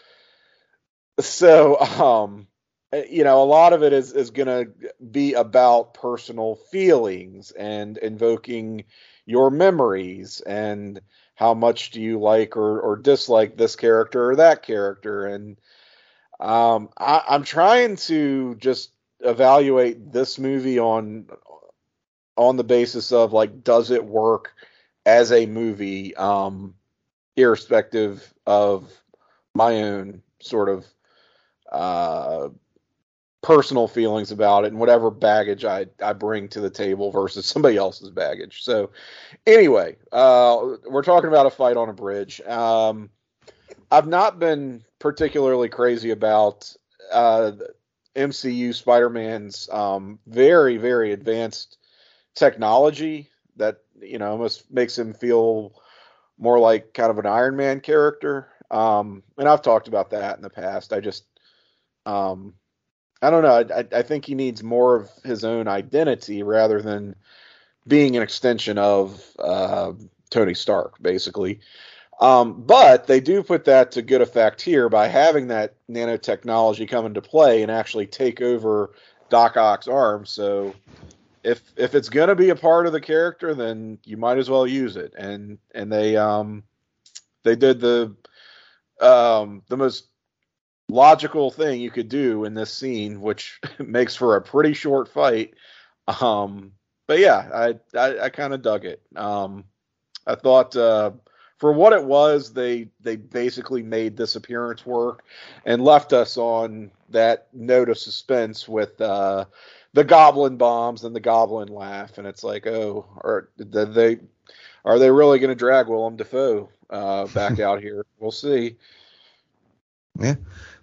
so um, you know, a lot of it is is gonna be about personal feelings and invoking your memories and how much do you like or, or dislike this character or that character. And um, I, I'm trying to just evaluate this movie on on the basis of like, does it work as a movie, um, irrespective of my own sort of uh, personal feelings about it and whatever baggage I, I bring to the table versus somebody else's baggage. So anyway, uh, we're talking about a fight on a bridge. Um, I've not been particularly crazy about uh, M C U Spider-Man's um, very, very advanced technology that, you know, almost makes him feel more like kind of an Iron Man character. Um, and I've talked about that in the past. I just, um, I don't know. I, I think he needs more of his own identity rather than being an extension of uh, Tony Stark, basically. Um, but they do put that to good effect here by having that nanotechnology come into play and actually take over Doc Ock's arm. So if if it's gonna be a part of the character, then you might as well use it. And and they um they did the um the most logical thing you could do in this scene, which makes for a pretty short fight. Um, but yeah, I I, I kind of dug it. Um, I thought uh, for what it was, they they basically made this appearance work and left us on that note of suspense with uh, the goblin bombs and the goblin laugh, and it's like, oh, are they are they really going to drag Willem Dafoe uh, back out here? We'll see. Yeah.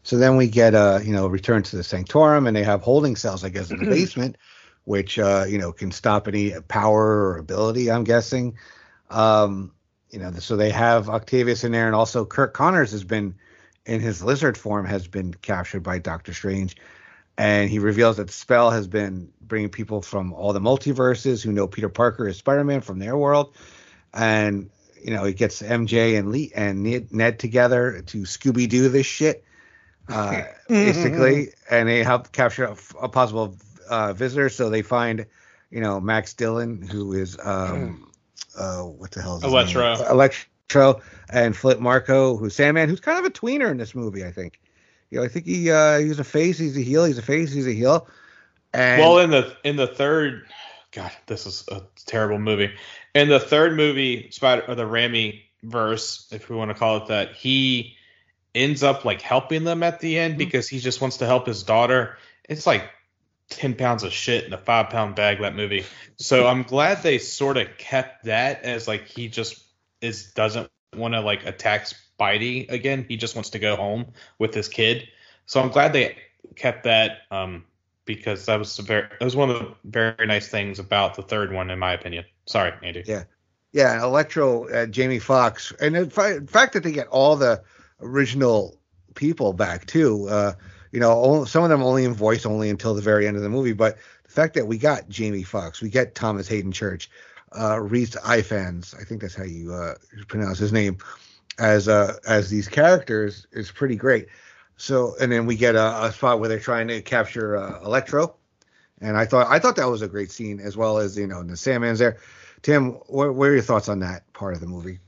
So then we get uh you know return to the Sanctorum, and they have holding cells, I guess, in the basement, which uh you know can stop any power or ability, I'm guessing. Um, you know, so they have Octavius in there, and also Kirk Connors has been in his lizard form has been captured by Doctor Strange, and he reveals that the spell has been bringing people from all the multiverses who know Peter Parker is Spider-Man from their world, and you know, he gets M J and Lee and Ned, Ned together to Scooby-Doo this shit, uh, basically, and they help capture a, a possible uh, visitor. So they find, you know, Max Dillon, who is um, uh, what the hell is his Electro, name? Electro, and Flip Marko, who's Sandman, who's kind of a tweener in this movie, I think. You know, I think he uh, he's a face, he's a heel, he's a face, he's a heel. And well, in the in the third, God, this is a terrible movie. In the third movie, Spider or the Raimi verse, if we want to call it that, he ends up like helping them at the end because he just wants to help his daughter. It's like ten pounds of shit in a five pound bag, that movie. So I'm glad they sort of kept that as like he just is doesn't want to like attack Spidey again. He just wants to go home with his kid. So I'm glad they kept that. Um, Because that was very, that was one of the very nice things about the third one, in my opinion. Sorry, Andy. Yeah, yeah, Electro, uh, Jamie Foxx, and the fa- fact that they get all the original people back too. Uh, you know, all, some of them only in voice only until the very end of the movie, but the fact that we got Jamie Foxx, we get Thomas Hayden Church, uh, Rhys Ifans, I think that's how you uh, pronounce his name, as uh, as these characters is pretty great. So, and then we get a, a spot where they're trying to capture uh, Electro, and I thought I thought that was a great scene, as well as, you know, the Sandman's there. Tim, what, what are your thoughts on that part of the movie?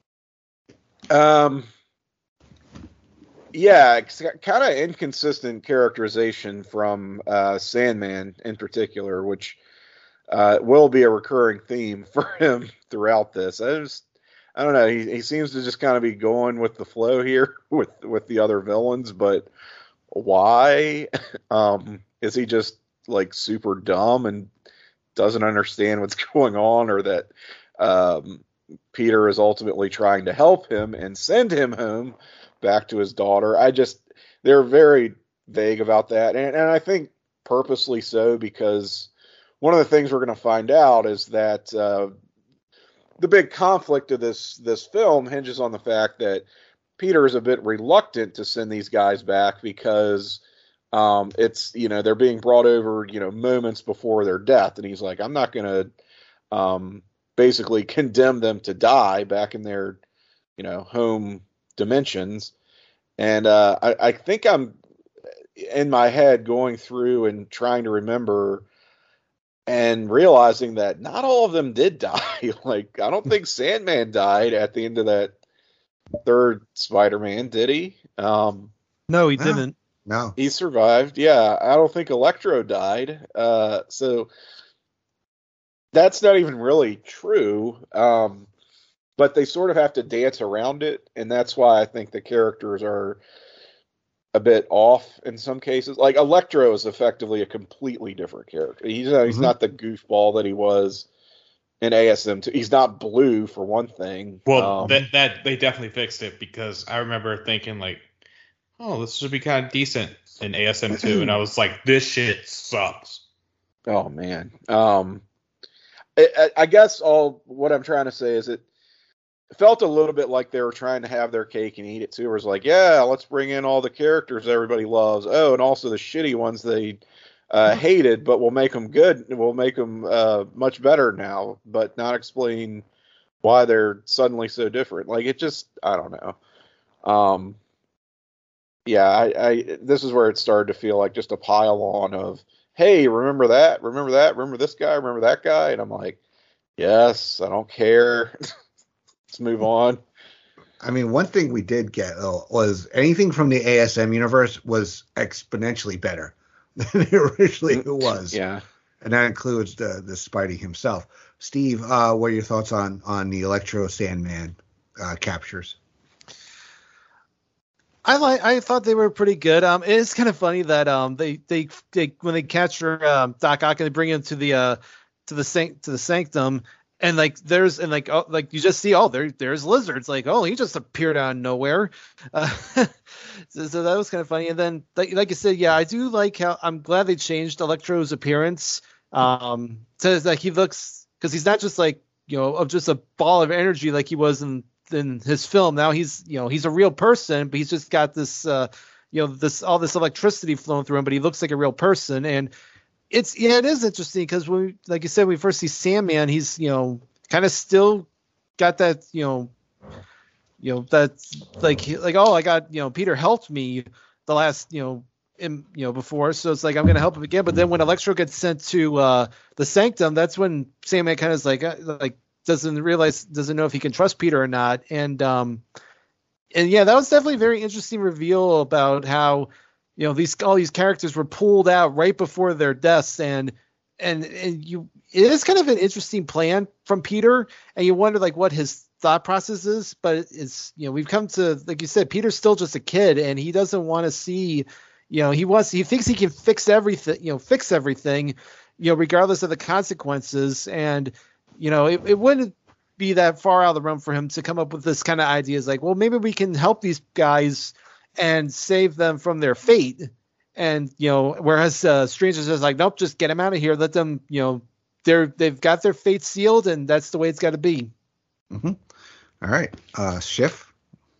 Um, yeah, it's kind of inconsistent characterization from uh, Sandman in particular, which uh, will be a recurring theme for him throughout this. I just, I don't know. He he seems to just kind of be going with the flow here with with the other villains, but why? Um, is he just like super dumb and doesn't understand what's going on, or that um, Peter is ultimately trying to help him and send him home back to his daughter? I just, they're very vague about that, and and I think purposely so, because one of the things we're going to find out is that. Uh, The big conflict of this this film hinges on the fact that Peter is a bit reluctant to send these guys back because um, it's, you know, they're being brought over, you know, moments before their death, and he's like, I'm not going to um, basically condemn them to die back in their, you know, home dimensions. And uh, I, I think I'm in my head going through and trying to remember. And realizing that not all of them did die. Like, I don't think Sandman died at the end of that third Spider-Man, did he? Um, no, he no, didn't. No. He survived. Yeah, I don't think Electro died. Uh, so that's not even really true. Um, but they sort of have to dance around it. And that's why I think the characters are a bit off in some cases. Like, Electro is effectively a completely different character. He's uh, he's mm-hmm. not the goofball that he was in A S M two. He's not blue, for one thing. Well, um, that that they definitely fixed it, because I remember thinking like, oh, this should be kind of decent in A S M two, and I was like, this shit sucks. Oh man. Um, I, I guess all what I'm trying to say is it felt a little bit like they were trying to have their cake and eat it too. It was like, yeah, let's bring in all the characters everybody loves. Oh, and also the shitty ones they uh, hated, but we'll make them good. We'll make them uh, much better now, but not explain why they're suddenly so different. Like, it just, I don't know. Um, yeah, I, I this is where it started to feel like just a pile on of, hey, remember that? Remember that? Remember this guy? Remember that guy? And I'm like, yes, I don't care. Let's move on. I mean, one thing we did get though, was anything from the A S M universe was exponentially better than it originally was. Yeah. And that includes the the Spidey himself. Steve, uh, what are your thoughts on, on the Electro Sandman uh, captures? I like. I thought they were pretty good. Um, it's kind of funny that um they they, they when they capture um, Doc Ock and they bring him to the uh to the sanct to the sanctum. And like there's and like oh, like you just see oh there there's lizards like oh he just appeared out of nowhere, uh, so, so that was kind of funny. And then like like I said, yeah, I do like how I'm glad they changed Electro's appearance. Um, so it's like he looks because he's not just like you know of just a ball of energy like he was in in his film. Now he's you know he's a real person, but he's just got this uh you know this all this electricity flowing through him, but he looks like a real person. And It's yeah, it is interesting because when, like you said, when we first see Sandman, he's you know kind of still got that you know, you know that like like oh I got you know Peter helped me the last you know in, you know before, so it's like I'm gonna help him again. But then when Electro gets sent to uh, the Sanctum, that's when Sandman kind of is like uh, like doesn't realize doesn't know if he can trust Peter or not. And um and yeah, that was definitely a very interesting reveal about how. You know, these all these characters were pulled out right before their deaths, and and and you it is kind of an interesting plan from Peter, and you wonder like what his thought process is. But it's you know we've come to like you said, Peter's still just a kid, and he doesn't want to see, you know, he wants he thinks he can fix everything, you know, fix everything, you know, regardless of the consequences, and you know it, it wouldn't be that far out of the realm for him to come up with this kind of ideas like, well, maybe we can help these guys and save them from their fate. And, you know, whereas uh, Stranger says like, nope, just get them out of here. Let them, you know, they're, they've got their fate sealed and that's the way it's got to be. Mm-hmm. All right. Uh, Schiff.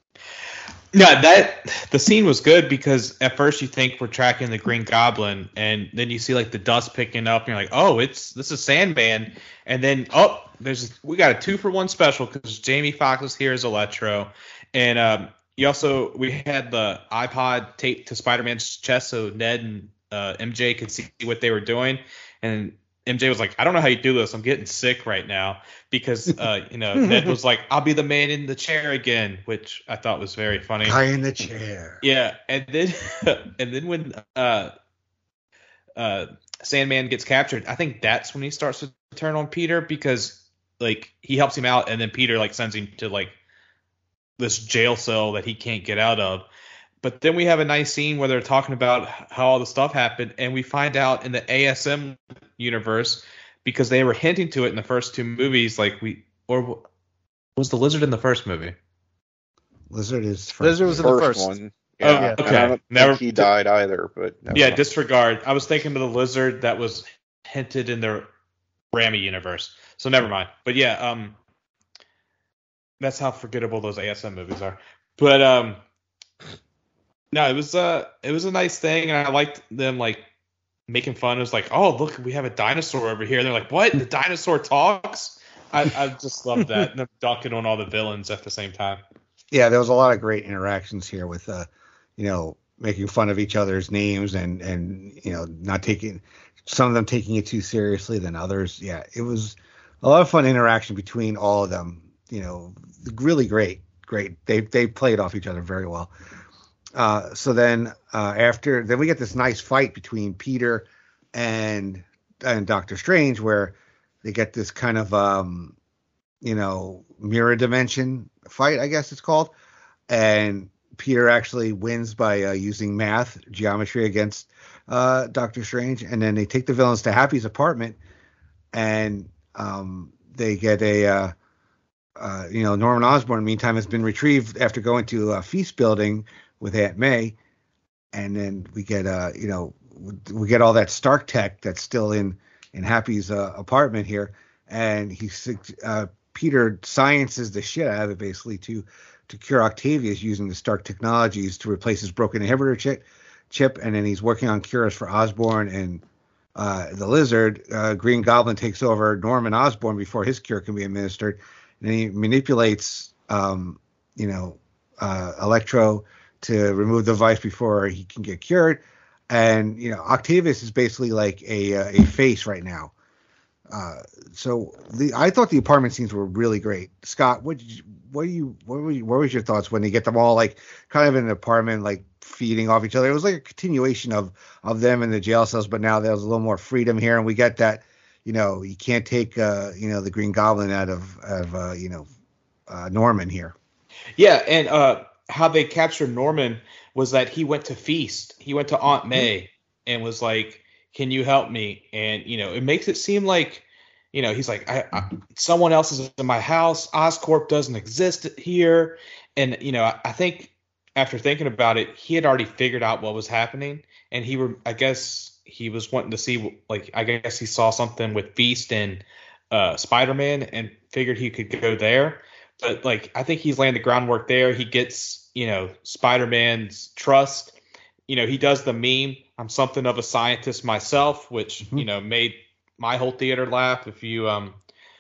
Yeah, that the scene was good because at first you think we're tracking the Green Goblin, and then you see like the dust picking up, and you're like, oh, it's this is Sandman, and then oh, there's we got a two for one special because Jamie Foxx is here as Electro, and um, you also we had the iPod taped to Spider-Man's chest so Ned and uh, M J could see what they were doing, and M J was like, I don't know how you do this. I'm getting sick right now because, uh, you know, Ned was like, I'll be the man in the chair again, which I thought was very funny. Guy in the chair. Yeah. And then, and then when, uh, uh, Sandman gets captured, I think that's when he starts to turn on Peter because like he helps him out. And then Peter like sends him to like this jail cell that he can't get out of. But then we have a nice scene where they're talking about how all the stuff happened, and we find out in the A S M universe, because they were hinting to it in the first two movies, like we or was the lizard in the first movie? Lizard is first. Lizard was in the first one. Yeah, Yeah, oh, okay. I don't Never, think he died either, but never yeah, mind. disregard. I was thinking of the lizard that was hinted in the Raimi universe, so never mind. But yeah, um, that's how forgettable those A S M movies are. But um. No, it was uh it was a nice thing, and I liked them like making fun. It was like, oh look, we have a dinosaur over here. And they're like, what? The dinosaur talks? I, I just love that. And them dunking on all the villains at the same time. Yeah, there was a lot of great interactions here with uh, you know, making fun of each other's names and and you know, not taking some of them taking it too seriously than others. Yeah, it was a lot of fun interaction between all of them. You know, really great, great. They they played off each other very well. Uh, so then uh, after then we get this nice fight between Peter and and Doctor Strange where they get this kind of um, you know mirror dimension fight, I guess it's called, and Peter actually wins by uh, using math geometry against uh, Doctor Strange, and then they take the villains to Happy's apartment, and um, they get a uh, uh, you know Norman Osborn meantime has been retrieved after going to a feast building with Aunt May, and then we get uh you know we get all that Stark tech that's still in in Happy's uh, apartment here, and he uh, Peter sciences the shit out of it basically to to cure Octavius using the Stark technologies to replace his broken inhibitor chip, chip and then he's working on cures for Osborn and uh, the Lizard. uh, Green Goblin takes over Norman Osborn before his cure can be administered, and then he manipulates um you know uh, Electro to remove the device before he can get cured. And, you know, Octavius is basically like a uh, a face right now. Uh, so the I thought the apartment scenes were really great. Scott, what did you, what do you, what were you, what was your thoughts when they get them all like kind of in an apartment, like feeding off each other? It was like a continuation of, of them in the jail cells, but now there's a little more freedom here. And we get that, you know, you can't take, uh, you know, the Green Goblin out of, of uh, you know, uh, Norman here. Yeah. And, uh, how they captured Norman was that he went to Feast. He went to Aunt May and was like, can you help me? And, you know, it makes it seem like you know, he's like, I, I, someone else is in my house. Oscorp doesn't exist here. And, you know, I, I think after thinking about it, he had already figured out what was happening. And he were, I guess he was wanting to see, like, I guess he saw something with Beast and uh, Spider-Man and figured he could go there. But, like, I think he's laying the groundwork there. He gets, you know, Spider-Man's trust. You know, he does the meme, I'm something of a scientist myself, which, mm-hmm. you know, made my whole theater laugh if you um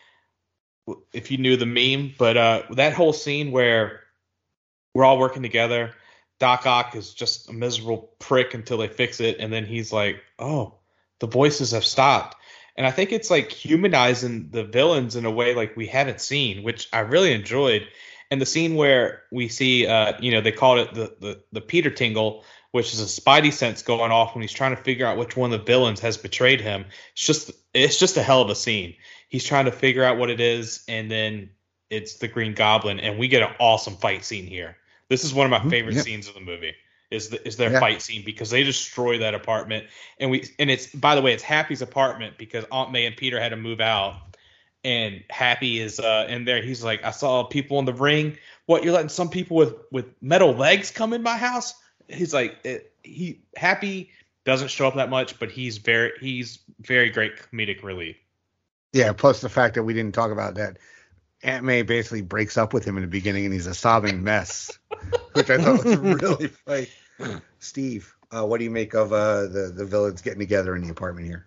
if you knew the meme. But uh, that whole scene where we're all working together, Doc Ock is just a miserable prick until they fix it, and then he's like, oh, the voices have stopped. And I think it's like humanizing the villains in a way like we haven't seen, which I really enjoyed. And the scene where we see, uh, you know, they called it the, the, the Peter Tingle, which is a spidey sense going off when he's trying to figure out which one of the villains has betrayed him. It's just it's just a hell of a scene. He's trying to figure out what it is, and then it's the Green Goblin, and we get an awesome fight scene here. This is one of my favorite yeah. scenes of the movie. Is the, is their yeah. fight scene, because they destroy that apartment, and we and it's by the way it's Happy's apartment because Aunt May and Peter had to move out, and Happy is uh, in there. He's like, I saw people in the ring. What, you're letting some people with, with metal legs come in my house? He's like, it, he Happy doesn't show up that much, but he's very he's very great comedic relief. Yeah, plus the fact that we didn't talk about that. Aunt May basically breaks up with him in the beginning, and he's a sobbing mess, which I thought was really funny. Steve, uh, what do you make of uh, the the villains getting together in the apartment here?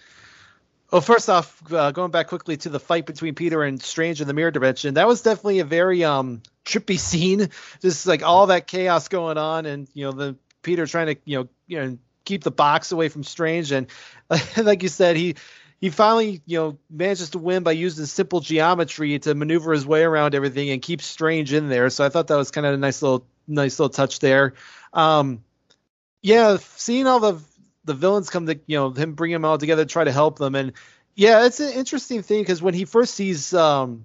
Well, first off, uh, going back quickly to the fight between Peter and Strange in the mirror dimension, that was definitely a very um, trippy scene. Just like all that chaos going on, and you know the Peter trying to you know you know keep the box away from Strange, and like you said, he he finally you know manages to win by using simple geometry to maneuver his way around everything and keep Strange in there. So I thought that was kind of a nice little nice little touch there. Um, yeah, seeing all the the villains come to, you know, him bring them all together to try to help them. And yeah, it's an interesting thing because when he first sees um,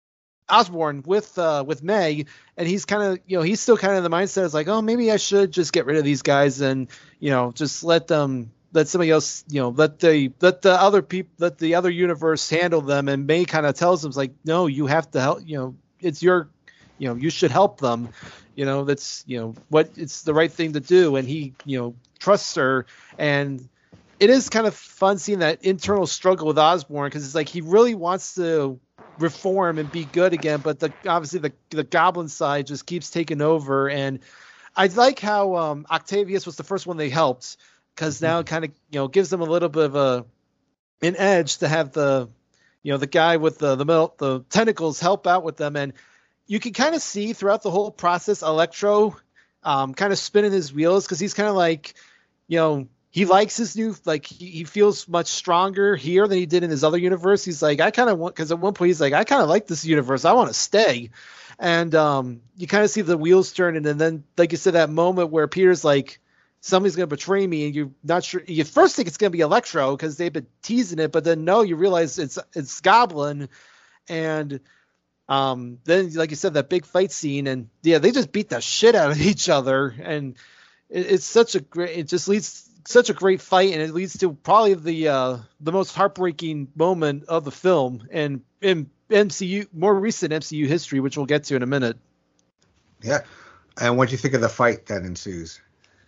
Osborn with uh, with Meg, and he's kind of, you know, he's still kind of in the mindset is like, oh, maybe I should just get rid of these guys and, you know, just let them, let somebody else, you know, let the, let the other people, let the other universe handle them. And May kind of tells him, like, no, you have to help, you know, it's your, you know, you should help them. You know, that's, you know, what it's the right thing to do. And he, you know, trusts her. And it is kind of fun seeing that internal struggle with Osborn, because it's like he really wants to reform and be good again. But the obviously the, the goblin side just keeps taking over. And I like how um, Octavius was the first one they helped, because now it kind of, you know, gives them a little bit of a an edge to have the, you know, the guy with the the, the tentacles help out with them. And you can kind of see throughout the whole process Electro um, kind of spinning his wheels, because he's kind of like, you know, he likes his new, like, he, he feels much stronger here than he did in his other universe. He's like, I kind of want, because at one point he's like, I kind of like this universe. I want to stay. And um, you kind of see the wheels turning. And then, like you said, that moment where Peter's like, somebody's going to betray me, and you're not sure. You first think it's going to be Electro because they've been teasing it, but then no, you realize it's it's Goblin. And Um, then, like you said, that big fight scene, and yeah, they just beat the shit out of each other, and it, it's such a great, it just leads such a great fight, and it leads to probably the uh, the most heartbreaking moment of the film, and in M C U, more recent M C U history, which we'll get to in a minute. Yeah, and what do you think of the fight that ensues?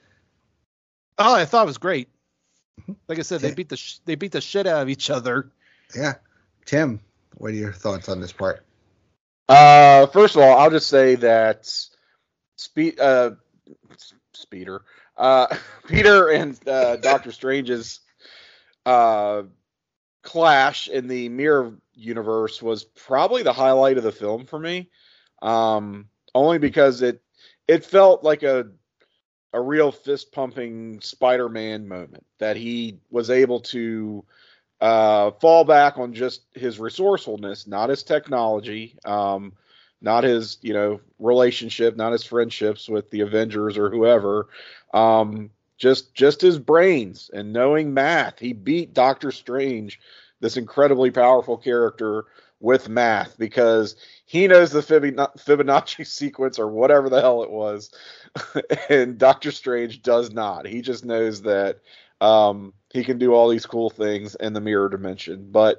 Oh, I thought it was great. Like I said, yeah. they beat the sh- they beat the shit out of each other. Yeah, Tim, what are your thoughts on this part? Uh, first of all, I'll just say that Spe- uh, Speeder, uh, Peter and uh, Doctor Strange's uh, clash in the mirror universe was probably the highlight of the film for me. Um, only because it it felt like a a real fist pumping Spider-Man moment, that he was able to Uh, fall back on just his resourcefulness, not his technology, um, not his, you know, relationship, not his friendships with the Avengers or whoever, um, just just his brains and knowing math. He beat Doctor Strange, this incredibly powerful character, with math, because he knows the Fibonacci sequence or whatever the hell it was, and Doctor Strange does not. He just knows that Um, he can do all these cool things in the mirror dimension. But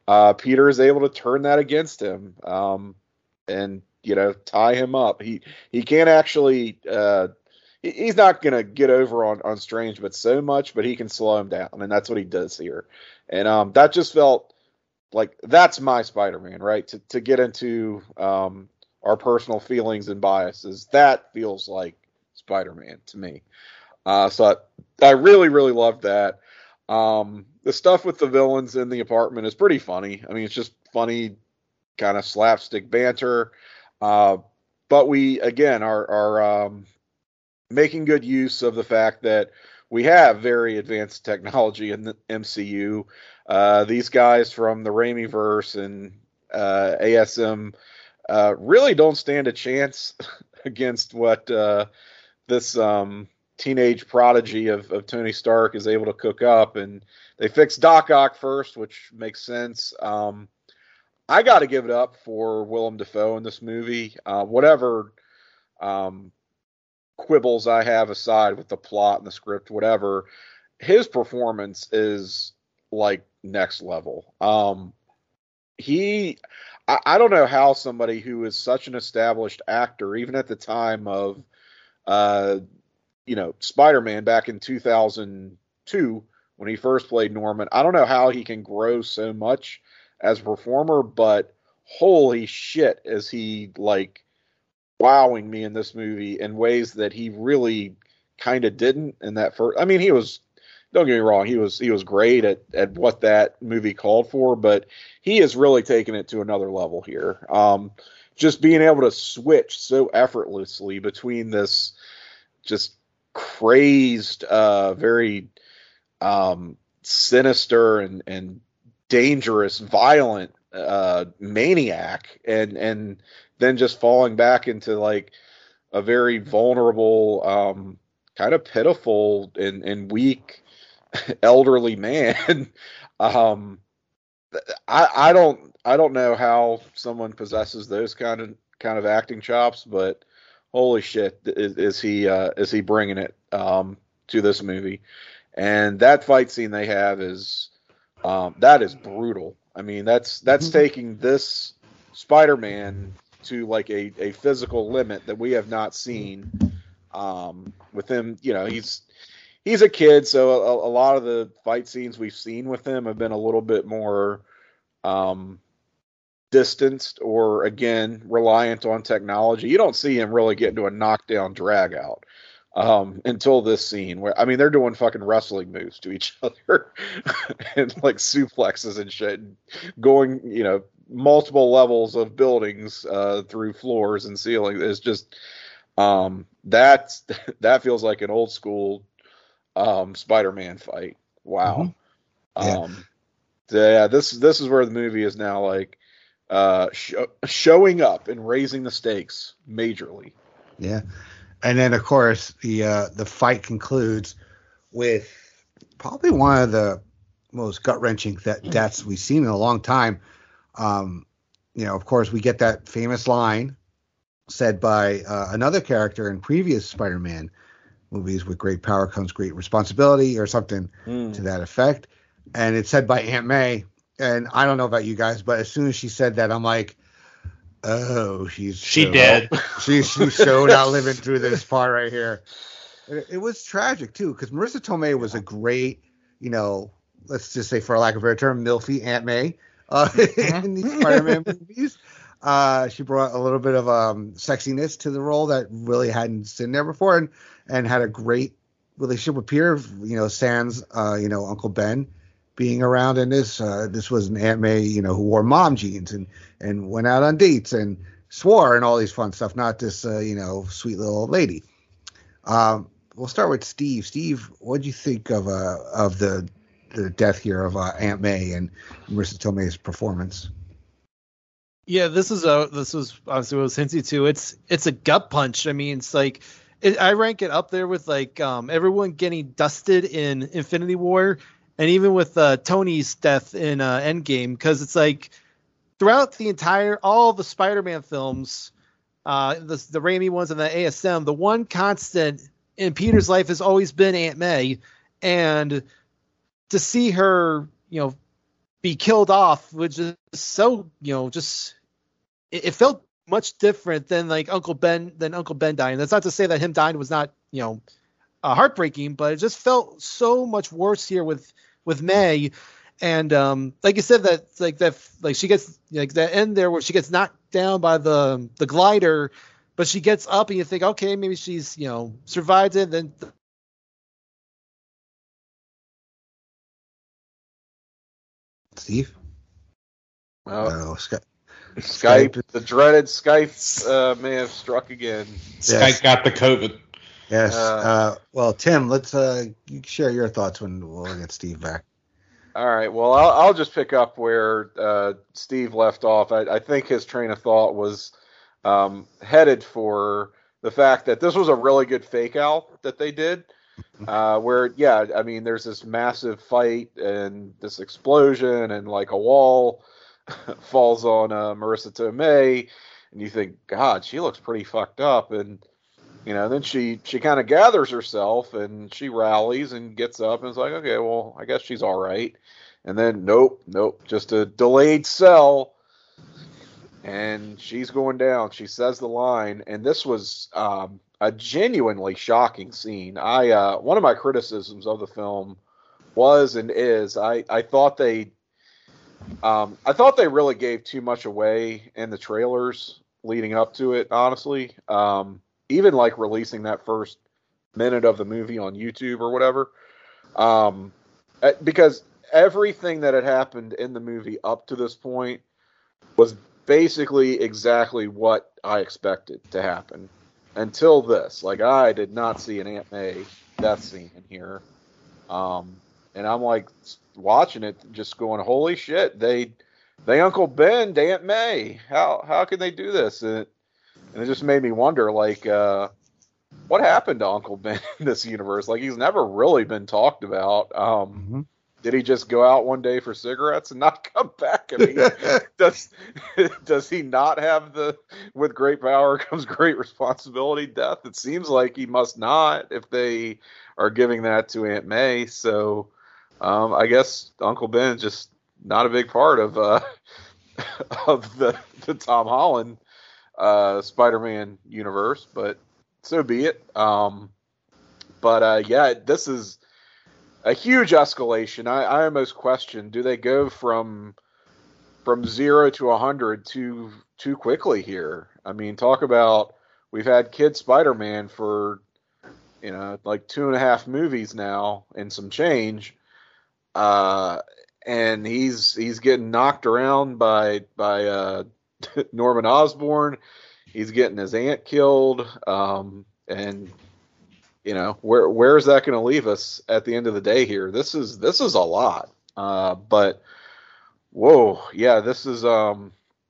uh, Peter is able to turn that against him, um, and you know, tie him up. He he can't actually. Uh, he, he's not gonna get over on on Strange, but so much, but he can slow him down, and that's what he does here. And um, that just felt like that's my Spider-Man, right? To to get into um, our personal feelings and biases, that feels like Spider-Man to me. Uh, so I, I really, really loved that. Um, the stuff with the villains in the apartment is pretty funny. I mean, it's just funny, kind of slapstick banter. Uh, but we, again, are, are um, making good use of the fact that we have very advanced technology in the M C U. Uh, these guys from the Raimiverse and uh, A S M uh, really don't stand a chance against what uh, this um, teenage prodigy of, of Tony Stark is able to cook up. And they fixed Doc Ock first, which makes sense. Um, I got to give it up for Willem Dafoe in this movie. Uh, whatever um, quibbles I have aside with the plot and the script, whatever, his performance is like next level. Um, he, I, I don't know how somebody who is such an established actor, even at the time of, uh, you know, Spider-Man back in two thousand two when he first played Norman, I don't know how he can grow so much as a performer, but holy shit, is he like wowing me in this movie in ways that he really kind of didn't in that first. I mean, he was, don't get me wrong, he was he was great at, at what that movie called for, but he has really taken it to another level here. Um, just being able to switch so effortlessly between this just crazed, uh, very um, sinister and, and dangerous, violent uh, maniac, and and then just falling back into like a very vulnerable, um, kind of pitiful and, and weak elderly man. um, I I don't I don't know how someone possesses those kind of kind of acting chops, but holy shit, is, is he uh, is he bringing it um, to this movie? And that fight scene they have is um, that is brutal. I mean, that's that's mm-hmm. taking this Spider-Man to like a, a physical limit that we have not seen. Um, with him, you know, he's he's a kid, so a, a lot of the fight scenes we've seen with him have been a little bit more um, distanced, or again reliant on technology. You don't see him really get into a knockdown drag out um, until this scene where, I mean, they're doing fucking wrestling moves to each other and like suplexes and shit, going, you know, multiple levels of buildings uh, through floors and ceilings. It's just um, that's that feels like an old school um, Spider-Man fight. Wow. Mm-hmm. Yeah. Um, so yeah, this this is where the movie is now like uh, sh- showing up and raising the stakes majorly. Yeah, and then of course the uh, the fight concludes with probably one of the most gut wrenching th- deaths we've seen in a long time. Um, you know, of course, we get that famous line said by uh, another character in previous Spider-Man movies: "With great power comes great responsibility," or something mm. to that effect. And it's said by Aunt May. And I don't know about you guys, but as soon as she said that, I'm like, oh, she's she so, did. She's she's so not living through this part right here. It, it was tragic too, because Marissa Tomei was a great, you know, let's just say for lack of a better term, milfy Aunt May uh, in these Spider-Man movies. Uh, she brought a little bit of um, sexiness to the role that really hadn't been there before, and and had a great relationship with Peter. You know, sans uh, you know Uncle Ben being around in this. Uh, this was an Aunt May, you know, who wore mom jeans and, and went out on dates and swore and all these fun stuff, not this, uh, you know, sweet little old lady. Um, we'll start with Steve. Steve, what do you think of uh, of the the death here of uh, Aunt May and Marissa Tomei's performance? Yeah, this is a this was obviously what I was hinting to. It's it's a gut punch. I mean, it's like it, I rank it up there with like um, everyone getting dusted in Infinity War. And even with uh, Tony's death in uh, Endgame, because it's like throughout the entire, all the Spider-Man films, uh, the, the Raimi ones and the A S M, the one constant in Peter's life has always been Aunt May. And to see her, you know, be killed off, which is so, you know, just it, it felt much different than like Uncle Ben than Uncle Ben dying. That's not to say that him dying was not, you know, uh, heartbreaking, but it just felt so much worse here with with May. And um, like you said, that like that like she gets like that end there where she gets knocked down by the the glider, but she gets up and you think, okay, maybe she's, you know, survived it. Then Steve? Oh. No, Sky- Skype, Skype. the dreaded Skype uh, may have struck again. Skype Yes. got the COVID. Yes. Uh, Uh, well, Tim, let's uh, you share your thoughts when we'll get Steve back. All right. Well, I'll, I'll just pick up where uh, Steve left off. I, I think his train of thought was um, headed for the fact that this was a really good fake out that they did. Uh, where, yeah, I mean, there's this massive fight and this explosion, and like a wall falls on uh, Marissa Tomei, and you think, God, she looks pretty fucked up. And you know, then she she kind of gathers herself and she rallies and gets up and is like, okay, well, I guess she's all right. And then nope, nope, just a delayed cell, and she's going down. She says the line, and this was um, a genuinely shocking scene. I uh, one of my criticisms of the film was and is I, I thought they um, I thought they really gave too much away in the trailers leading up to it. Honestly, um, even like releasing that first minute of the movie on YouTube or whatever, um, because everything that had happened in the movie up to this point was basically exactly what I expected to happen until this. Like, I did not see an Aunt May death scene in here. Um, and I'm like watching it just going, holy shit, they, they Uncle Ben, Aunt May. How, how can they do this? And it, and it just made me wonder, like, uh, what happened to Uncle Ben in this universe? Like, he's never really been talked about. Um, Mm-hmm. Did he just go out one day for cigarettes and not come back? I mean, does does he not have the with great power comes great responsibility death? It seems like he must not if they are giving that to Aunt May. So um, I guess Uncle Ben is just not a big part of uh, of the, the Tom Holland uh, Spider-Man universe, but so be it. Um, but uh, yeah, this is a huge escalation. I, I almost question, do they go from from zero to a hundred too too quickly here? I mean, talk about, we've had Kid Spider-Man for, you know, like two and a half movies now and some change, uh, and he's he's getting knocked around by by uh, Norman Osborn. He's getting his aunt killed, um, and you know, where where is that going to leave us at the end of the day here? This is this is a lot. Uh, but whoa, yeah, this is um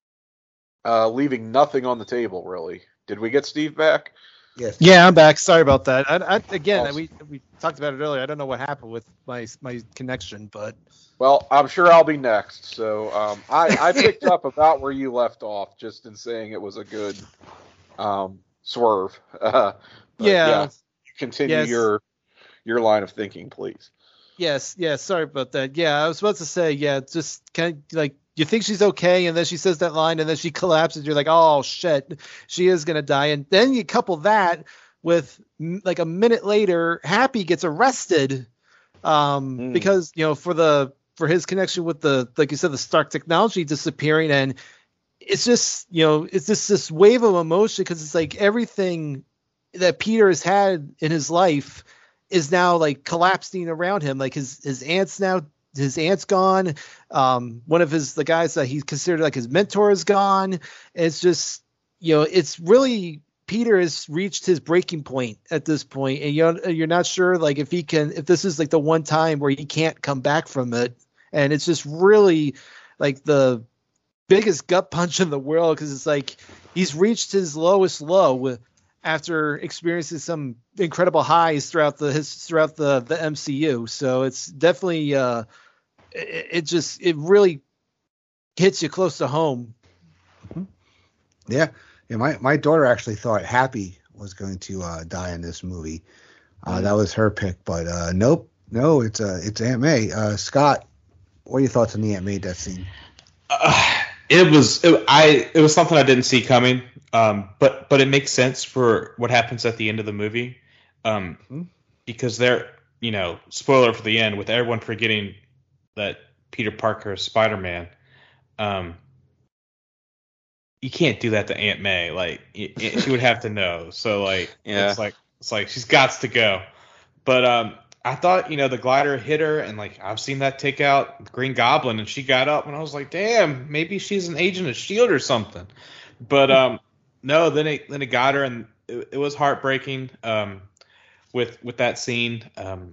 uh, leaving nothing on the table, really. Did we get Steve back? Yes. yeah, I'm back. Sorry about that. I, I, again, Awesome. we we talked about it earlier. I don't know what happened with my my connection, but Well, I'm sure I'll be next. So um, I, I picked up about where you left off, just in saying it was a good um, swerve. Uh, but yeah. Continue Yes. your your line of thinking, please. Yes, yes, sorry about that. Yeah, I was about to say, yeah, just kind of like you think she's okay, and then she says that line, and then she collapses. You're like, oh shit, she is gonna die. And then you couple that with m- like a minute later, Happy gets arrested um, Mm. because you know for the for his connection with the like you said the Stark technology disappearing, and it's just you know it's just this wave of emotion because it's like everything that Peter has had in his life is now like collapsing around him. Like his, his aunt's now, his aunt's gone. Um, one of his, the guys that he's considered like his mentor is gone. It's just, you know, it's really, Peter has reached his breaking point at this point, and you're, you're not sure like if he can, if this is like the one time where he can't come back from it. And it's just really like the biggest gut punch in the world. Cause it's like, he's reached his lowest low with, after experiencing some incredible highs throughout the his throughout the, the M C U. So it's definitely uh, it, it just it really hits you close to home. Yeah. Yeah. My, my daughter actually thought Happy was going to uh, die in this movie. Uh, Mm. That was her pick, but uh, nope. No, it's uh, it's Aunt May. Uh, Scott, what are your thoughts on the Aunt May death scene? Uh, it was it, I it was something I didn't see coming, um, but but it makes sense for what happens at the end of the movie, um, mm-hmm. because they're you know spoiler for the end with everyone forgetting that Peter Parker is Spider-Man. Um, you can't do that to Aunt May. Like it, it, she would have to know. So like yeah. it's like it's like she's got to go. But um, I thought you know the glider hit her, and like I've seen that take out Green Goblin, and she got up, and I was like, damn, maybe she's an agent of S H I E L D or something. But um, no, then it then it got her, and it, it was heartbreaking um, with with that scene. Um,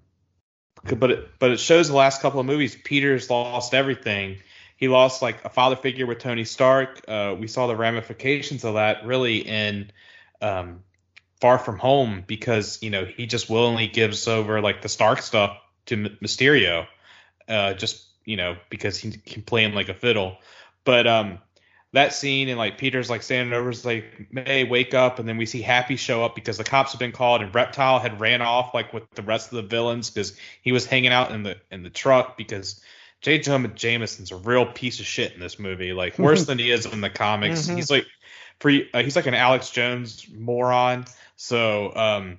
but it but it shows the last couple of movies, Peter's lost everything. He lost like a father figure with Tony Stark. Uh, we saw the ramifications of that really in um, Far From Home because, you know, he just willingly gives over like the Stark stuff to M- Mysterio uh, just, you know, because he can play him like a fiddle. But um, that scene and like Peter's like standing over is like, May, wake up. And then we see Happy show up because the cops have been called and Reptile had ran off like with the rest of the villains because he was hanging out in the in the truck because J. Jonah Jameson's a real piece of shit in this movie, like worse than he is in the comics. Mm-hmm. He's like, pre, uh, he's like an Alex Jones moron. So, um,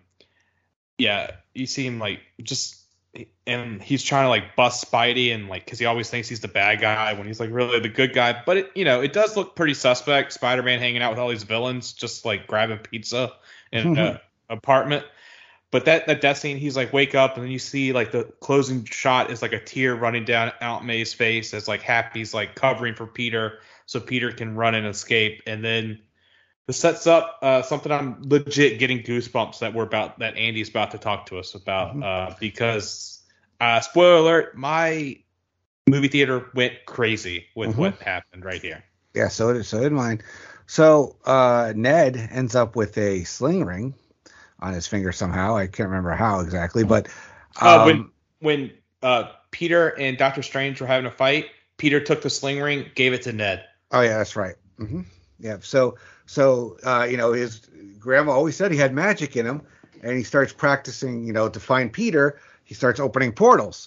yeah, you see him like just, and he's trying to like bust Spidey and like, cause he always thinks he's the bad guy when he's like really the good guy. But it, you know, it does look pretty suspect. Spider-Man hanging out with all these villains, just like grabbing pizza in an apartment. But that, that death scene, he's like, wake up, and then you see like the closing shot is like a tear running down Aunt May's face as like Happy's like covering for Peter so Peter can run and escape. And then this sets up uh, something I'm legit getting goosebumps that we're about, that Andy's about to talk to us about mm-hmm. uh, because, uh, spoiler alert, my movie theater went crazy with mm-hmm. what happened right here. Yeah, so did, so did mine. So uh, Ned ends up with a sling ring on his finger somehow. I can't remember how exactly, but um, uh, when when uh, Peter and Doctor Strange were having a fight, Peter took the sling ring, gave it to Ned. Oh yeah, that's right. Mm-hmm. Yeah. So so uh, you know, his grandma always said he had magic in him, and he starts practicing. You know, to find Peter, he starts opening portals,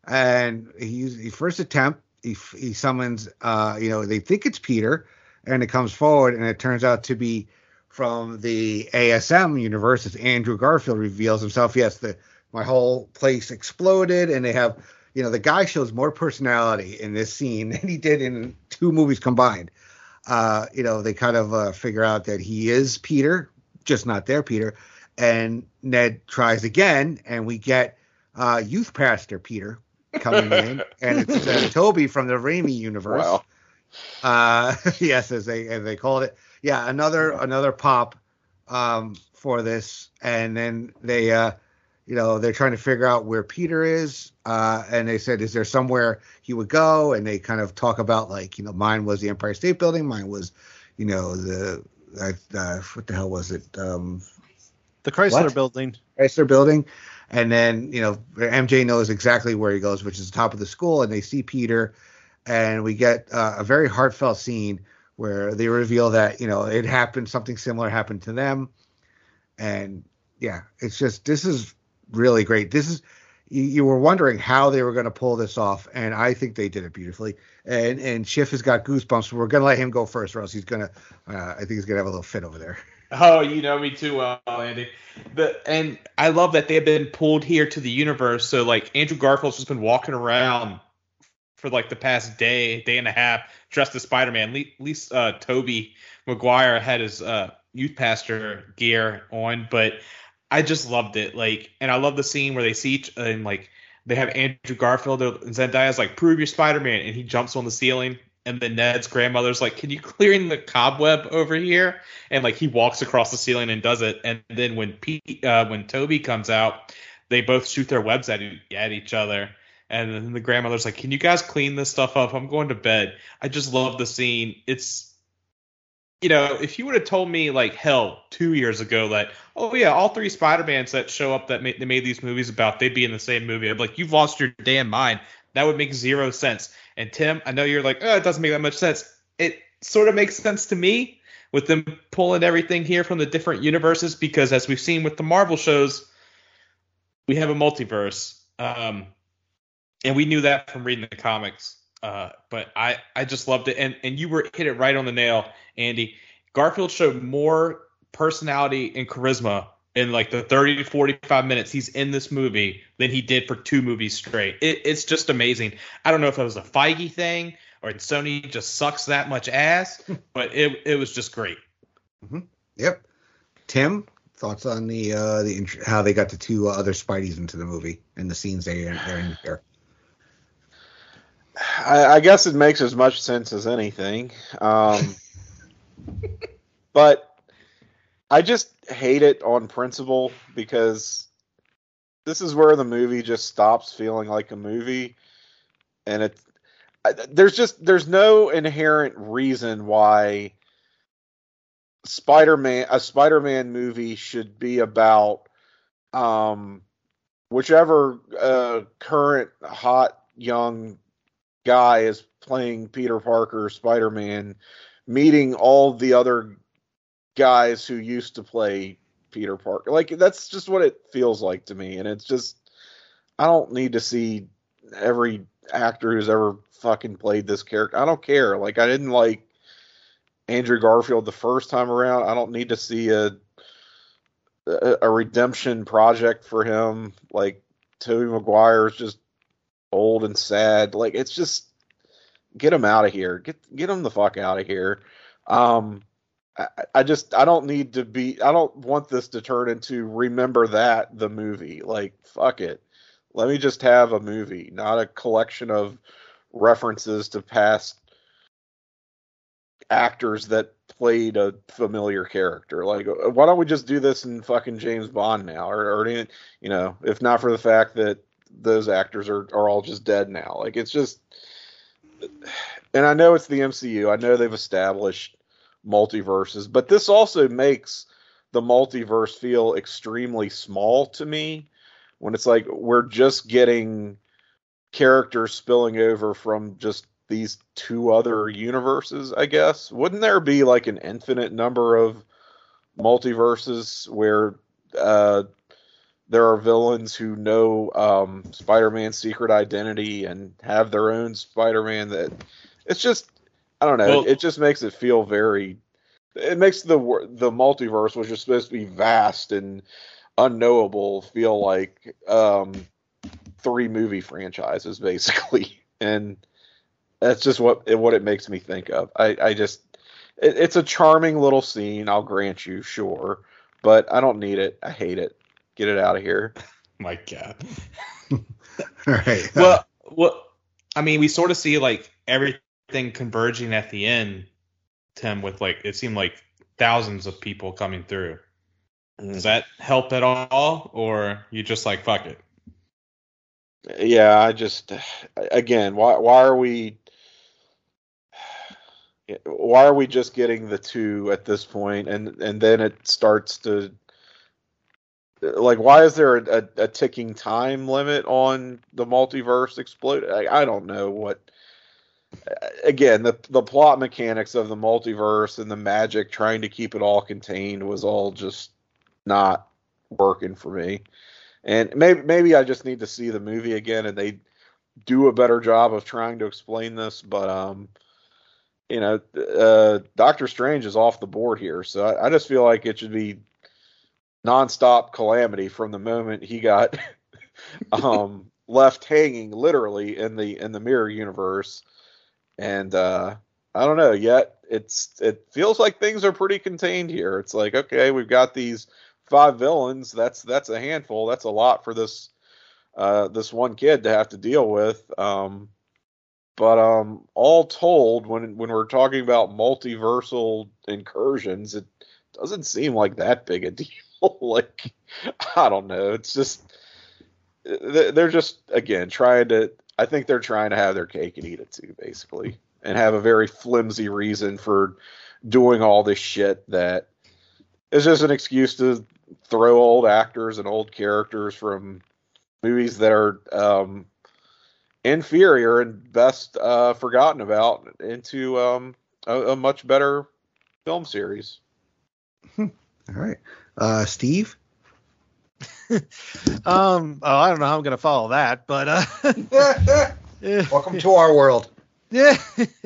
and he he first attempt he he summons. Uh, you know, they think it's Peter, and it comes forward, and it turns out to be from the A S M universe, as Andrew Garfield reveals himself. Yes, the my whole place exploded, and they have, you know, the guy shows more personality in this scene than he did in two movies combined. Uh, you know, they kind of uh, figure out that he is Peter, just not their Peter, and Ned tries again, and we get uh, Youth Pastor Peter coming in, and it's uh, Toby from the Raimi universe. Wow. Uh, yes, as they as they called it. Yeah, another another pop um, for this, and then they, uh, you know, they're trying to figure out where Peter is, uh, and they said, is there somewhere he would go? And they kind of talk about like, you know, mine was the Empire State Building, mine was, you know, the uh, what the hell was it? Um, the Chrysler what? Building. Chrysler Building, and then you know, M J knows exactly where he goes, which is the top of the school, and they see Peter, and we get uh, a very heartfelt scene where they reveal that, you know, it happened, something similar happened to them. And yeah, it's just, this is really great. This is, you, you were wondering how they were going to pull this off, and I think they did it beautifully. And and Schiff has got goosebumps, so we're going to let him go first, or else he's going to, uh, I think he's going to have a little fit over there. Oh, you know me too well, Andy. The, and I love that they have been pulled here to the universe. So like Andrew Garfield's just been walking around for like the past day, day and a half, dressed as Spider-Man. At least uh, Tobey Maguire had his uh, Youth Pastor gear on, but I just loved it. Like, and I love the scene where they see each, and like they have Andrew Garfield and Zendaya's like, prove you're Spider-Man, and he jumps on the ceiling, and then Ned's grandmother's like, can you clear the cobweb over here? And like he walks across the ceiling and does it, and then when Pete, uh, when Tobey comes out, they both shoot their webs at, at each other. And then the grandmother's like, can you guys clean this stuff up? I'm going to bed. I just love the scene. It's, you know, if you would have told me, like, hell, two years ago that, oh, yeah, all three Spider-Mans that show up that made, they made these movies about, they'd be in the same movie. I'd be like, you've lost your damn mind. That would make zero sense. And, Tim, I know you're like, oh, it doesn't make that much sense. It sort of makes sense to me with them pulling everything here from the different universes because, as we've seen with the Marvel shows, we have a multiverse. Um and we knew that from reading the comics. Uh, but I, I just loved it. And, and you were hit it right on the nail, Andy. Garfield showed more personality and charisma in like the thirty to forty-five minutes he's in this movie than he did for two movies straight. It, it's just amazing. I don't know if it was a Feige thing or Sony just sucks that much ass, but it it was just great. Mm-hmm. Yep. Tim, thoughts on the uh, the how they got the two other Spideys into the movie and the scenes they they're in here? I, I guess it makes as much sense as anything. Um, but I just hate it on principle because this is where the movie just stops feeling like a movie. And it, there's just, there's no inherent reason why Spider-Man, a Spider-Man movie should be about, um, whichever, uh, current hot young guy is playing Peter Parker, Spider-Man, meeting all the other guys who used to play Peter Parker. Like, that's just what it feels like to me. And it's just, I don't need to see every actor who's ever fucking played this character. I don't care. Like, I didn't like Andrew Garfield the first time around. I don't need to see a a, a redemption project for him. Like, Tobey Maguire is just old and sad. Like, it's just, get him out of here. Get get him the fuck out of here. Um, I, I just, I don't need to be, I don't want this to turn into Remember That, the movie. Like, fuck it. Let me just have a movie, not a collection of references to past actors that played a familiar character. Like, why don't we just do this in fucking James Bond now? Or, or you know, if not for the fact that those actors are, are all just dead now. Like, it's just, and I know it's the M C U. I know they've established multiverses, but this also makes the multiverse feel extremely small to me when it's like we're just getting characters spilling over from just these two other universes, I guess. Wouldn't there be like an infinite number of multiverses where uh, there are villains who know um, Spider-Man's secret identity and have their own Spider-Man? That it's just, I don't know. Well, it just makes it feel very. It makes the the multiverse, which is supposed to be vast and unknowable, feel like um, three movie franchises basically, and that's just what it, what it makes me think of. I, I just, it, it's a charming little scene, I'll grant you, sure, but I don't need it. I hate it. Get it out of here. My God. All right. Well, well, I mean, we sort of see like everything converging at the end, Tim, with like, it seemed like thousands of people coming through. Does that help at all, or you just like, fuck it? Yeah, I just, again, why why are we why are we just getting the two at this point, and and then it starts to, like, why is there a, a, a ticking time limit on the multiverse explode? I, I don't know what. Again, the the plot mechanics of the multiverse and the magic trying to keep it all contained was all just not working for me. And maybe maybe I just need to see the movie again and they do a better job of trying to explain this. But um, you know, uh, Doctor Strange is off the board here, so I, I just feel like it should be nonstop calamity from the moment he got um left hanging, literally, in the in the mirror universe. And uh, I don't know yet. It's it feels like things are pretty contained here. It's like, okay, we've got these five villains. That's that's a handful. That's a lot for this uh, this one kid to have to deal with. Um, but um, all told, when when we're talking about multiversal incursions, it doesn't seem like that big a deal. Like, I don't know. It's just they're just, again, trying to. I think they're trying to have their cake and eat it too, basically, and have a very flimsy reason for doing all this shit that is just an excuse to throw old actors and old characters from movies that are um, inferior and best uh, forgotten about into um, a, a much better film series. All right. Uh, Steve? um, oh, I don't know how I'm going to follow that, but uh, welcome to our world. Yeah.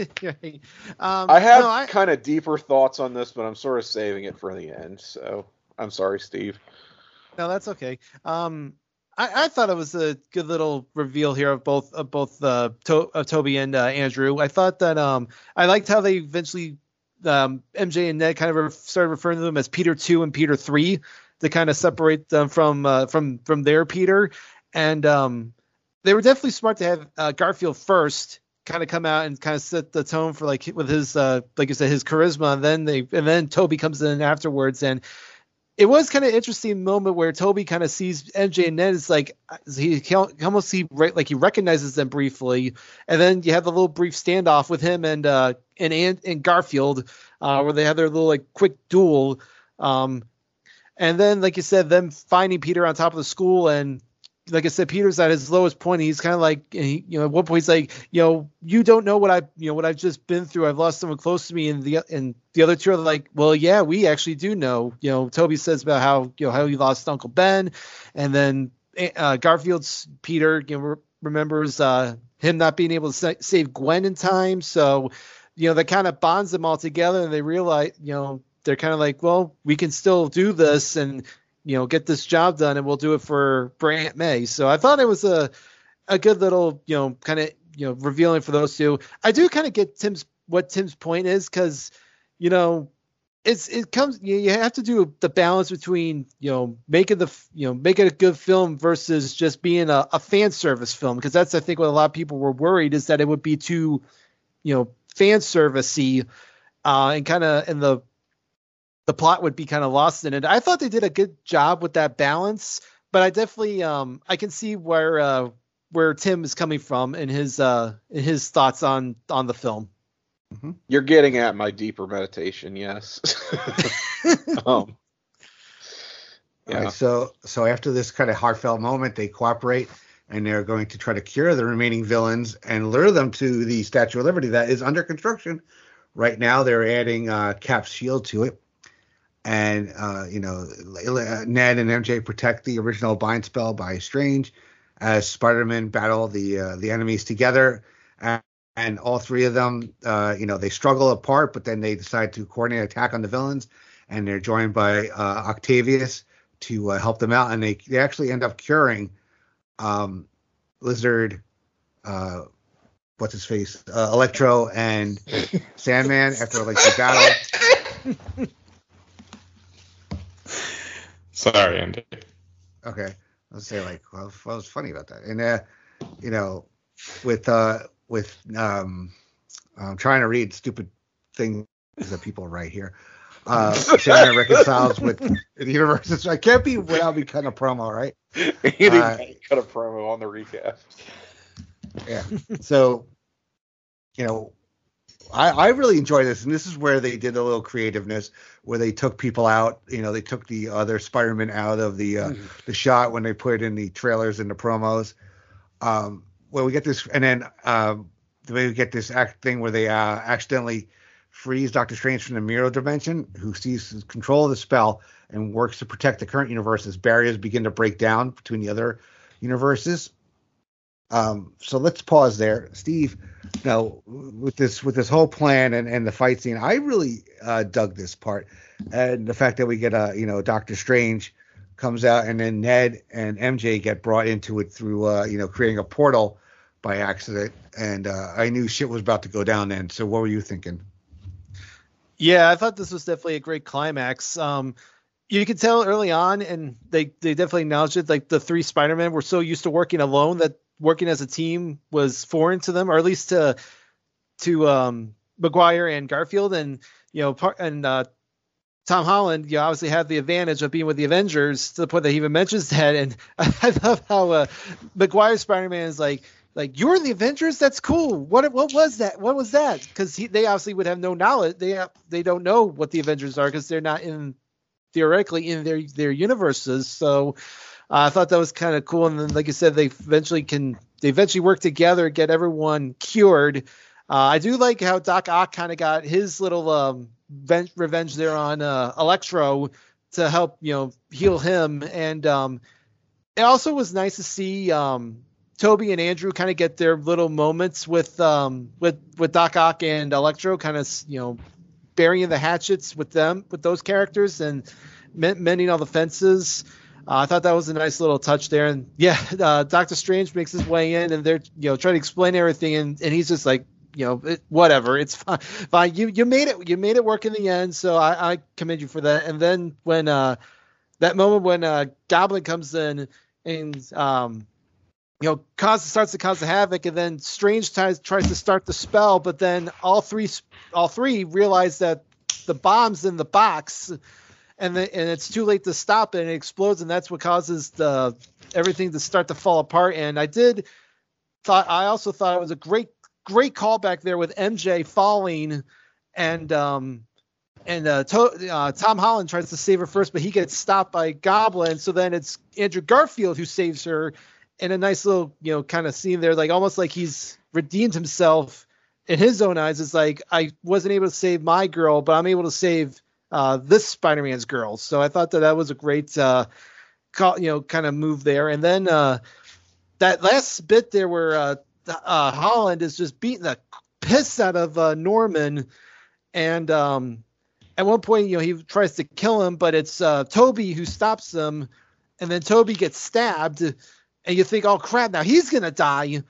um, I have no, I, kind of deeper thoughts on this, but I'm sort of saving it for the end. So I'm sorry, Steve. No, that's okay. Um, I, I thought it was a good little reveal here of both of both uh, to, of Toby and uh, Andrew. I thought that um, I liked how they eventually um, M J and Ned kind of re- started referring to them as Peter two and Peter three to kind of separate them from uh, from from their Peter. And um, they were definitely smart to have uh, Garfield first kind of come out and kind of set the tone for like with his uh like I said his charisma, and then they and then Toby comes in afterwards. And it was kind of interesting moment where Toby kind of sees M J and Ned. It's like he, he almost he like he recognizes them briefly, and then you have the little brief standoff with him and uh and and, and Garfield uh where they have their little like quick duel, um and then like you said, them finding Peter on top of the school. And like I said, Peter's at his lowest point. He's kind of like, he, you know, at one point he's like, you know, you don't know what I, you know, what I've just been through. I've lost someone close to me. And the, and the other two are like, well, yeah, we actually do know. You know, Toby says about how, you know, how he lost Uncle Ben. And then uh, Garfield's Peter, you know, re- remembers uh, him not being able to sa- save Gwen in time. So, you know, that kind of bonds them all together. And they realize, you know, they're kind of like, well, we can still do this and, you know, get this job done, and we'll do it for, for Aunt May. So I thought it was a, a good little, you know, kind of, you know, revealing for those two. I do kind of get Tim's, what Tim's point is, because, you know, it's, it comes, you, you have to do the balance between, you know, making the, you know, making a good film versus just being a, a fan service film. Because that's, I think, what a lot of people were worried is that it would be too, you know, fan servicey, uh, and kind of, and the, the plot would be kind of lost in it. I thought they did a good job with that balance, but I definitely, um, I can see where, uh, where Tim is coming from in his, uh, in his thoughts on, on the film. Mm-hmm. You're getting at my deeper meditation. Yes. um, yeah. All right, so, so after this kind of heartfelt moment, they cooperate and they're going to try to cure the remaining villains and lure them to the Statue of Liberty that is under construction right now. They're adding uh, Cap's shield to it. And, uh, you know, Ned and M J protect the original bind spell by Strange as Spider-Man battle the uh, the enemies together. And, and all three of them, uh, you know, they struggle apart, but then they decide to coordinate attack on the villains. And they're joined by uh, Octavius to uh, help them out. And they, they actually end up curing um, Lizard, uh, what's his face, uh, Electro and Sandman after like the battle. Sorry, Andy. Okay, I'll say like, well, what was funny about that? And uh, you know, with uh, with um, I'm trying to read stupid things that people write here. Uh, Shannon reconciles with the universe. I can't be without me cutting a promo, right? Andy Uh, cut a promo on the recast. Yeah. So, you know, I, I really enjoy this, and this is where they did a little creativeness, where they took people out. You know, they took the other Spider-Man out of the uh, mm-hmm. the shot when they put it in the trailers and the promos. Um, where we get this, and then um, the way we get this act thing where they uh, accidentally frees Doctor Strange from the mirror dimension, who seizes control of the spell and works to protect the current universe as barriers begin to break down between the other universes. Um, so let's pause there, Steve. Now, with this with this whole plan and, and the fight scene, I really uh, dug this part, and the fact that we get a you know Doctor Strange comes out, and then Ned and M J get brought into it through uh, you know creating a portal by accident, and uh, I knew shit was about to go down then. So what were you thinking? Yeah, I thought this was definitely a great climax. Um, you could tell early on, and they they definitely acknowledged it. Like the three Spider-Men were so used to working alone that working as a team was foreign to them, or at least to to um, Maguire and Garfield, and you know, part, and uh, Tom Holland. You obviously have the advantage of being with the Avengers to the point that he even mentions that. And I love how uh, Maguire's Spider-Man is like, like you're in the Avengers. That's cool. What what was that? What was that? Because they obviously would have no knowledge. They have, they don't know what the Avengers are because they're not in theoretically in their their universes. So. Uh, I thought that was kind of cool, and then, like you said, they eventually can they eventually work together, get everyone cured. Uh, I do like how Doc Ock kind of got his little um, ven- revenge there on uh, Electro to help, you know, heal him. And um, it also was nice to see um, Toby and Andrew kind of get their little moments with um, with with Doc Ock and Electro, kind of, you know, burying the hatchets with them, with those characters, and mending all the fences. Uh, I thought that was a nice little touch there. And yeah, uh, Doctor Strange makes his way in, and they're, you know, trying to explain everything, and, and he's just like, you know, it, whatever, it's fine. Fine, you you made it, you made it work in the end, so I, I commend you for that. And then when uh, that moment when uh, Goblin comes in and um, you know, cause starts to cause the havoc, and then Strange tries tries to start the spell, but then all three all three realize that the bomb's in the box, and the, and it's too late to stop it, and it explodes, and that's what causes the everything to start to fall apart. And I did thought I also thought it was a great great callback there with M J falling, and um and uh, to, uh, Tom Holland tries to save her first, but he gets stopped by Goblin. So then it's Andrew Garfield who saves her. And a nice little, you know, kind of scene there, like almost like he's redeemed himself in his own eyes. It's like, I wasn't able to save my girl, but I'm able to save uh, this Spider-Man's girl. So I thought that that was a great, uh, call, you know, kind of move there. And then uh, that last bit there where uh, uh, Holland is just beating the piss out of uh, Norman. And um, at one point, you know, he tries to kill him, but it's uh, Toby who stops him. And then Toby gets stabbed. And you think, oh crap, now he's gonna die.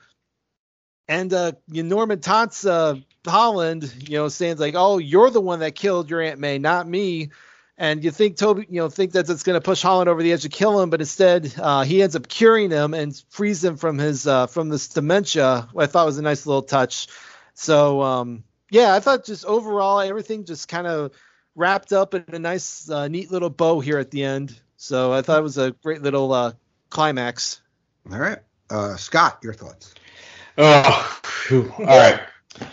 And uh, you know, Norman taunts uh, Holland, you know, saying like, "Oh, you're the one that killed your Aunt May, not me." And you think Toby, you know, think that it's gonna push Holland over the edge to kill him, but instead uh, he ends up curing him and frees him from his uh, from this dementia. What I thought was a nice little touch. So um, yeah, I thought just overall everything just kind of wrapped up in a nice, uh, neat little bow here at the end. So I thought it was a great little uh, climax. All right. Uh, Scott, your thoughts? Oh, whew. All right.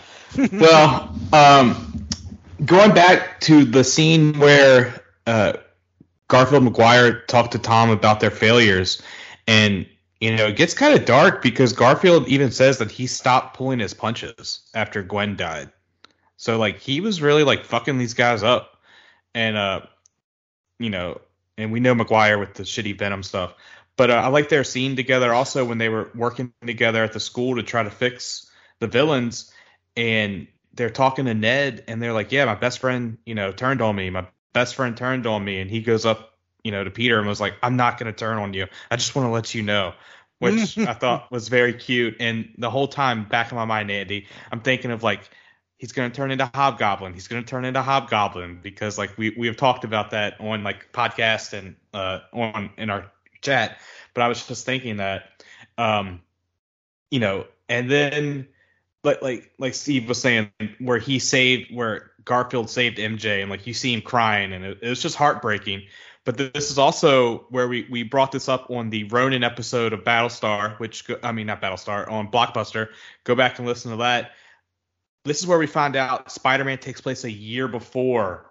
Well, um, going back to the scene where uh, Garfield and McGuire talk to Tom about their failures, and, you know, it gets kind of dark because Garfield even says that he stopped pulling his punches after Gwen died. So, like, he was really, like, fucking these guys up. And, uh, you know, and we know McGuire with the shitty Venom stuff. But uh, I like their scene together also when they were working together at the school to try to fix the villains. And they're talking to Ned, and they're like, yeah, my best friend, you know, turned on me. My best friend turned on me. And he goes up, you know, to Peter and was like, I'm not going to turn on you. I just want to let you know, which I thought was very cute. And the whole time back in my mind, Andy, I'm thinking of like, he's going to turn into Hobgoblin. He's going to turn into Hobgoblin because like we, we have talked about that on like podcast and uh, on in our chat, but I was just thinking that, um, you know, and then like like like Steve was saying, where he saved, where Garfield saved M J, and like you see him crying, and it, it was just heartbreaking. But th- this is also where we we brought this up on the Ronin episode of Battlestar, which go, I mean not Battlestar, on Blockbuster. Go back and listen to that. This is where we find out Spider-Man takes place a year before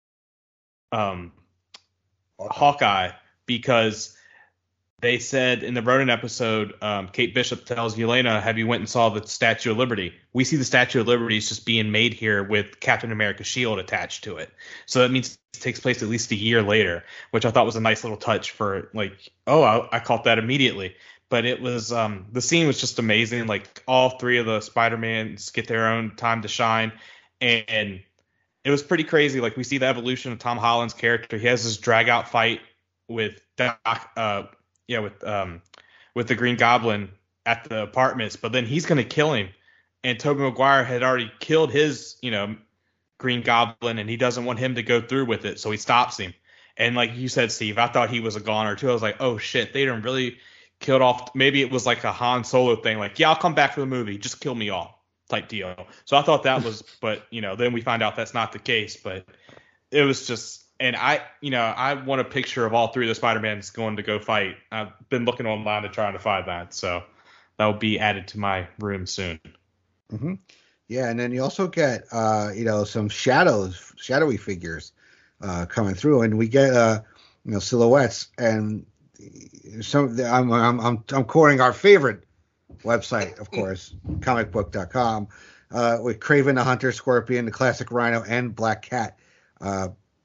um, Hawkeye, because they said in the Ronin episode, um, Kate Bishop tells Yelena, have you went and saw the Statue of Liberty? We see the Statue of Liberty is just being made here with Captain America's shield attached to it. So that means it takes place at least a year later, which I thought was a nice little touch for like, oh, I, I caught that immediately. But it was, um, the scene was just amazing. Like all three of the Spider-Mans get their own time to shine. And, and it was pretty crazy. Like we see the evolution of Tom Holland's character. He has this drag out fight with Doc, uh, yeah, with um, with the Green Goblin at the apartments, but then he's gonna kill him. And Tobey Maguire had already killed his, you know, Green Goblin, and he doesn't want him to go through with it, so he stops him. And like you said, Steve, I thought he was a goner too. I was like, oh shit, they didn't really killed off. Maybe it was like a Han Solo thing, like, yeah, I'll come back for the movie, just kill me all type deal. So I thought that was, but you know, then we find out that's not the case. But it was just. And I, you know, I want a picture of all three of the Spider-Mans going to go fight. I've been looking online to try to find that, so that will be added to my room soon. Mm-hmm. Yeah, and then you also get, uh, you know, some shadows, shadowy figures uh, coming through, and we get, uh, you know, silhouettes. And some, I'm, I'm, I'm, I'm quoting our favorite website, of course, comic book dot com, uh, with Kraven the Hunter, Scorpion, the classic Rhino, and Black Cat. Uh,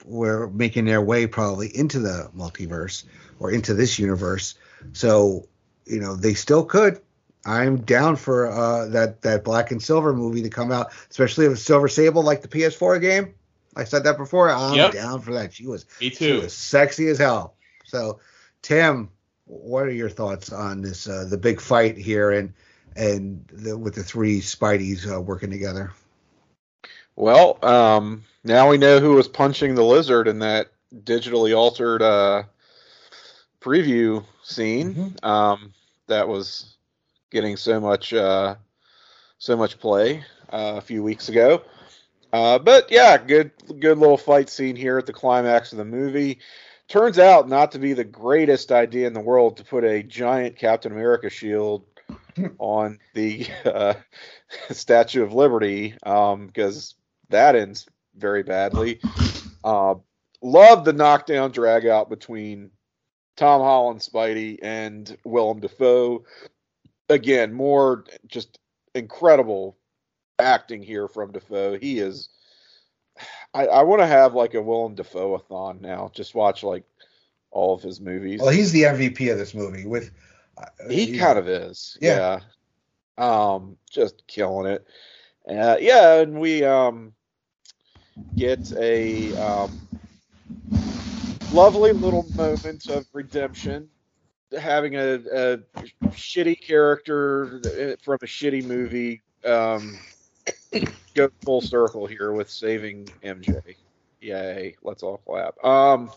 were making their way probably into the multiverse or into this universe. So, you know, they still could. I'm down for uh, that that Black and Silver movie to come out, especially if Silver Sable like the P S four game. I said that before. I'm yep. down for that. She was, Me too. She was sexy as hell. So, Tim, what are your thoughts on this? Uh, the big fight here, and and the, with the three Spideys uh, working together. Well, um, now we know who was punching the lizard in that digitally altered uh, preview scene. Mm-hmm. Um, that was getting so much uh, so much play uh, a few weeks ago. Uh, but yeah, good good little fight scene here at the climax of the movie. Turns out not to be the greatest idea in the world to put a giant Captain America shield on the uh, Statue of Liberty, um, because that ends very badly. Uh, love the knockdown drag out between Tom Holland, Spidey, and Willem Dafoe. Again, more just incredible acting here from Dafoe. He is. I, I want to have like a Willem Dafoe-a-thon now. Just watch like all of his movies. Well, he's the M V P of this movie. With uh, he kind of is. Yeah. yeah. Um, just killing it. Uh, yeah, and we um get a um lovely little moment of redemption. Having a, a shitty character from a shitty movie um, go full circle here with saving M J. Yay! Let's all clap. Um,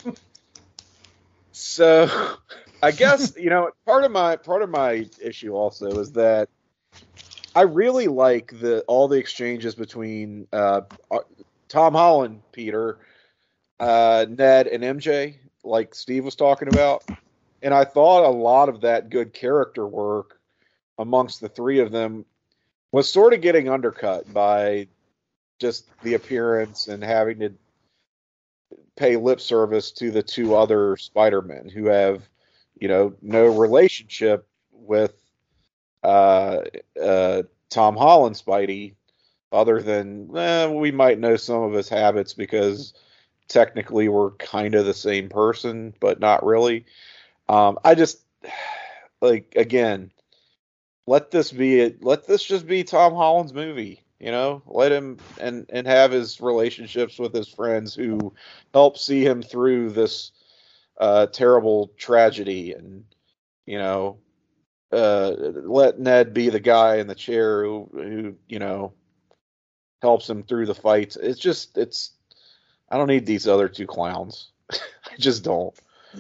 so, I guess you know part of my part of my issue also is that I really like the all the exchanges between uh, Tom Holland, Peter, uh, Ned, and M J, like Steve was talking about. And I thought a lot of that good character work amongst the three of them was sort of getting undercut by just the appearance and having to pay lip service to the two other Spider-Men who have, you know, no relationship with uh, uh, Tom Holland Spidey other than eh, we might know some of his habits because technically we're kind of the same person, but not really. Um, I just like again, let this be it. Let this just be Tom Holland's movie. You know, let him and and have his relationships with his friends who help see him through this uh, terrible tragedy, and you know, uh, let Ned be the guy in the chair who who you know helps him through the fights. It's just it's. I don't need these other two clowns. I just don't.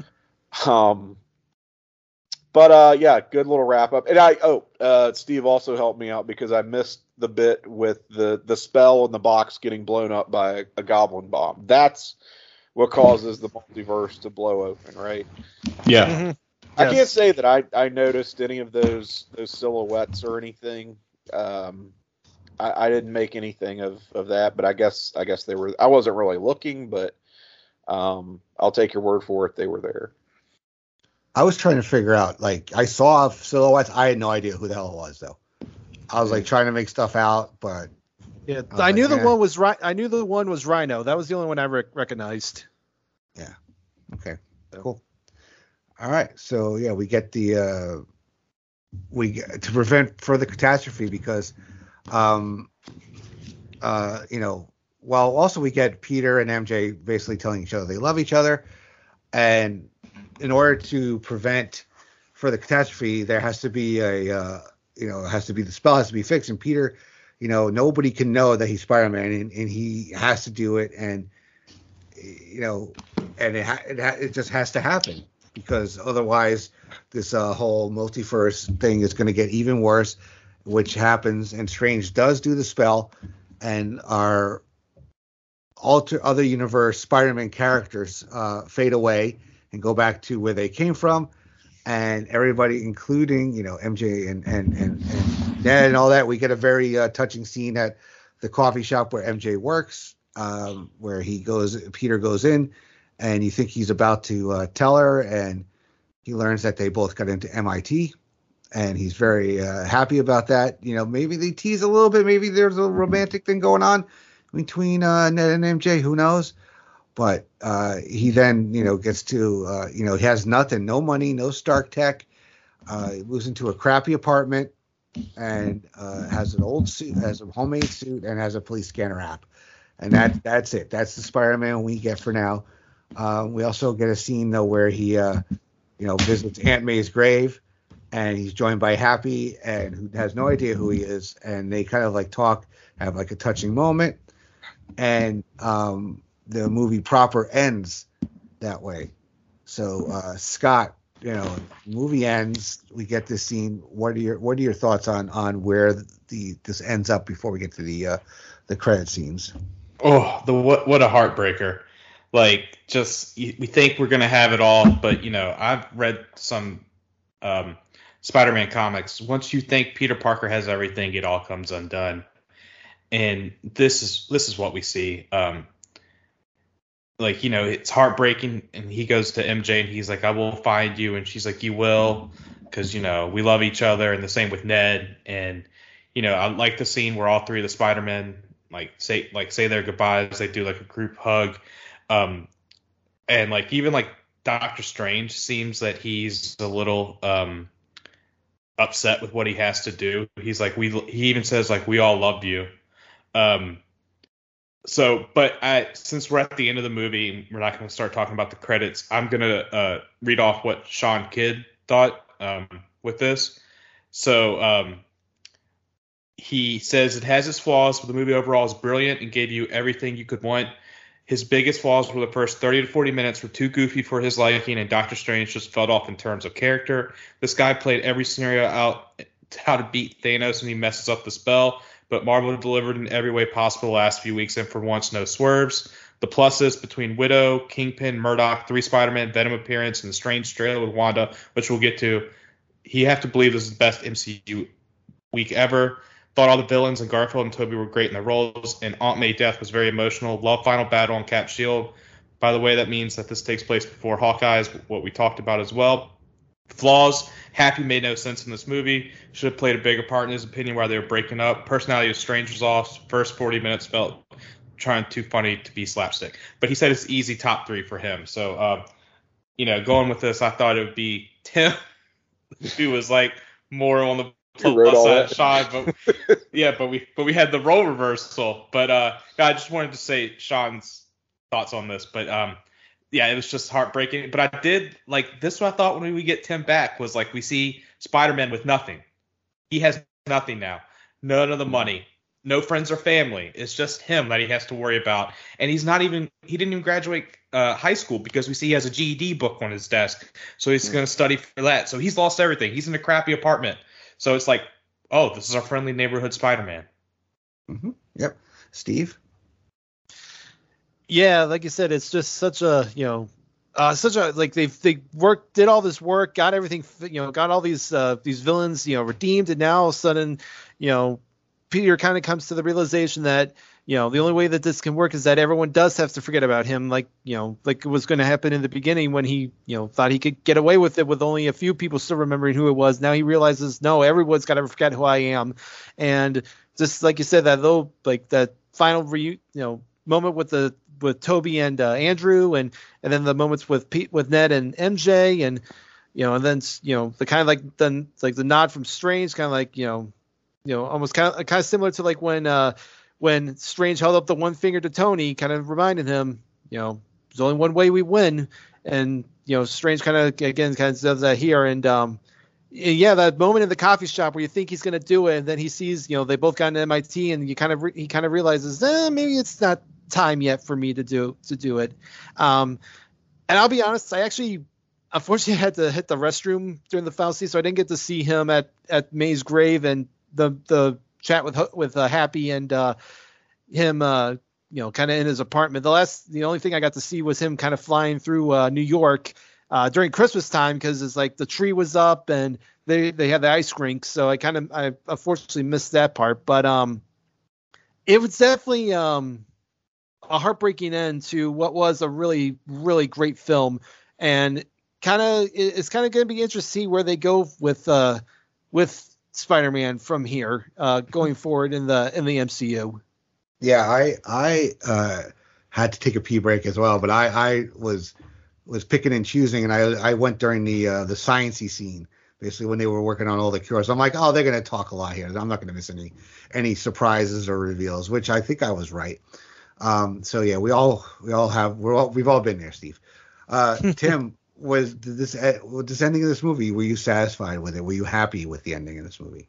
Um, but, uh, yeah, good little wrap up. And I, oh, uh, Steve also helped me out because I missed the bit with the, the spell in the box getting blown up by a, a goblin bomb. That's what causes the multiverse to blow open, right? Yeah. Mm-hmm. I Yes. can't say that I, I noticed any of those, those silhouettes or anything. Um, I, I didn't make anything of, of that, but I guess, I guess they were, I wasn't really looking, but, um, I'll take your word for it. They were there. I was trying to figure out, like, I saw silhouettes. I had no idea who the hell it was, though. I was like trying to make stuff out, but Yeah, I, I knew like, the eh. one was right. I knew the one was Rhino. That was the only one I rec- recognized. yeah, okay, cool. All right, so yeah, we get the uh, we get, to prevent further catastrophe because, um, uh, you know, well, also we get Peter and M J basically telling each other they love each other, and in order to prevent further catastrophe, there has to be a, uh, you know, it has to be the spell has to be fixed. And Peter, you know, nobody can know that he's Spider-Man, and, and he has to do it, and you know, and it ha- it, ha- it just has to happen because otherwise, this uh, whole multiverse thing is going to get even worse, which happens. And Strange does do the spell, and our alter other universe Spider-Man characters uh, fade away and go back to where they came from, and everybody, including, you know, M J and and and, and Ned and all that, we get a very uh, touching scene at the coffee shop where M J works, um, where he goes, Peter goes in, and you think he's about to uh, tell her, and he learns that they both got into M I T, and he's very uh, happy about that. You know, maybe they tease a little bit, maybe there's a romantic thing going on between uh, Ned and M J, who knows? but uh, he then, you know, gets to, uh, you know, he has nothing, no money, no Stark tech. Uh, he moves into a crappy apartment and uh, has an old suit, has a homemade suit, and has a police scanner app. And that that's it. That's the Spider-Man we get for now. Uh, we also get a scene, though, where he, uh, you know, visits Aunt May's grave, and he's joined by Happy, and who has no idea who he is. And they kind of like talk, have like a touching moment. And um, the movie proper ends that way. So uh, Scott, you know, movie ends. We get this scene. What are your What are your thoughts on on where the this ends up before we get to the uh, the credit scenes? Oh, the what what a heartbreaker! Like, just we think we're gonna have it all, but you know, I've read some um, Spider-Man comics. Once you think Peter Parker has everything, it all comes undone. And this is this is what we see. Um, like, you know, it's heartbreaking. And he goes to M J and he's like, "I will find you," and she's like, "You will," because you know we love each other. And the same with Ned. And you know, I like the scene where all three of the Spider-Men like say like say their goodbyes. They do like a group hug. Um, and like even like Doctor Strange seems that he's a little um, upset with what he has to do. He's like, we he even says like, "We all love you." Um, so, but I, since we're at the end of the movie, we're not going to start talking about the credits. I'm going to uh, read off what Sean Kidd thought um, with this. So um, he says it has its flaws, but the movie overall is brilliant and gave you everything you could want. His biggest flaws were the first thirty to forty minutes were too goofy for his liking, and Doctor Strange just fell off in terms of character. This guy played every scenario out how to beat Thanos, and he messes up the spell. But Marvel delivered in every way possible the last few weeks, and for once, no swerves. The pluses between Widow, Kingpin, Murdoch, three Spider-Man, Venom appearance, and the strange trailer with Wanda, which we'll get to. You have to believe this is the best M C U week ever. Thought all the villains and Garfield and Tobey were great in their roles, and Aunt May death was very emotional. Love final battle on Cap Shield. By the way, that means that this takes place before Hawkeye's, what we talked about as well. Flaws. Happy made no sense in this movie. Should have played a bigger part in his opinion while they were breaking up. Personality of Strange was off. First forty minutes felt trying too funny to be slapstick. But he said it's easy top three for him. So, uh, you know, going with this, I thought it would be Tim, who was like more on the plus side Sean. But yeah, but we but we had the role reversal. But uh, I just wanted to say Sean's thoughts on this. But um. Yeah, it was just heartbreaking. But I did, like, this is what I thought when we get Tim back was, like, we see Spider-Man with nothing. He has nothing now. None of the money. No friends or family. It's just him that he has to worry about. And he's not even, he didn't even graduate uh, high school because we see he has a G E D book on his desk. So he's going to study for that. So he's lost everything. He's in a crappy apartment. So it's like, oh, this is our friendly neighborhood Spider-Man. Mm-hmm. Yep. Steve? Yeah, like you said, it's just such a, you know, uh, such a, like they they worked, did all this work, got everything, you know, got all these uh, these villains, you know, redeemed, and now all of a sudden, you know, Peter kind of comes to the realization that, you know, the only way that this can work is that everyone does have to forget about him, like, you know, like it was going to happen in the beginning when he, you know, thought he could get away with it with only a few people still remembering who it was. Now he realizes, no, everyone's got to forget who I am, and just like you said, that little, like that final, re, you know, moment with the with Toby and uh, Andrew, and and then the moments with Pete, with Ned and M J, and you know, and then you know the kind of like then like the nod from Strange, kind of like you know, you know, almost kind of kind of similar to like when uh, when Strange held up the one finger to Tony, kind of reminding him, you know, there's only one way we win, and you know, Strange kind of again kind of does that here, and um, yeah, that moment in the coffee shop where you think he's gonna do it, and then he sees, you know, they both got an M I T, and you kind of re- he kind of realizes, eh, maybe it's not time yet for me to do to do it. Um, and I'll be honest, I actually unfortunately had to hit the restroom during the final scene, so I didn't get to see him at, at May's grave and the the chat with with uh, Happy and uh, him, uh, you know, kind of in his apartment. The last, the only thing I got to see was him kind of flying through uh, New York uh, during Christmas time because it's like the tree was up and they they had the ice rink, so I kind of I unfortunately missed that part. But um, it was definitely um. a heartbreaking end to what was a really, really great film, and kind of it's kind of going to be interesting to see where they go with uh, with Spider-Man from here uh, going forward in the in the M C U. Yeah, I I uh, had to take a pee break as well. But I, I was was picking and choosing, and I I went during the uh, the sciencey scene, basically when they were working on all the cures. I'm like, oh, they're going to talk a lot here. I'm not going to miss any any surprises or reveals, which I think I was right. Um, so yeah, we all we all have we're all we've all been there, Steve. Uh, Tim, was this with this ending of this movie? Were you satisfied with it? Were you happy with the ending of this movie?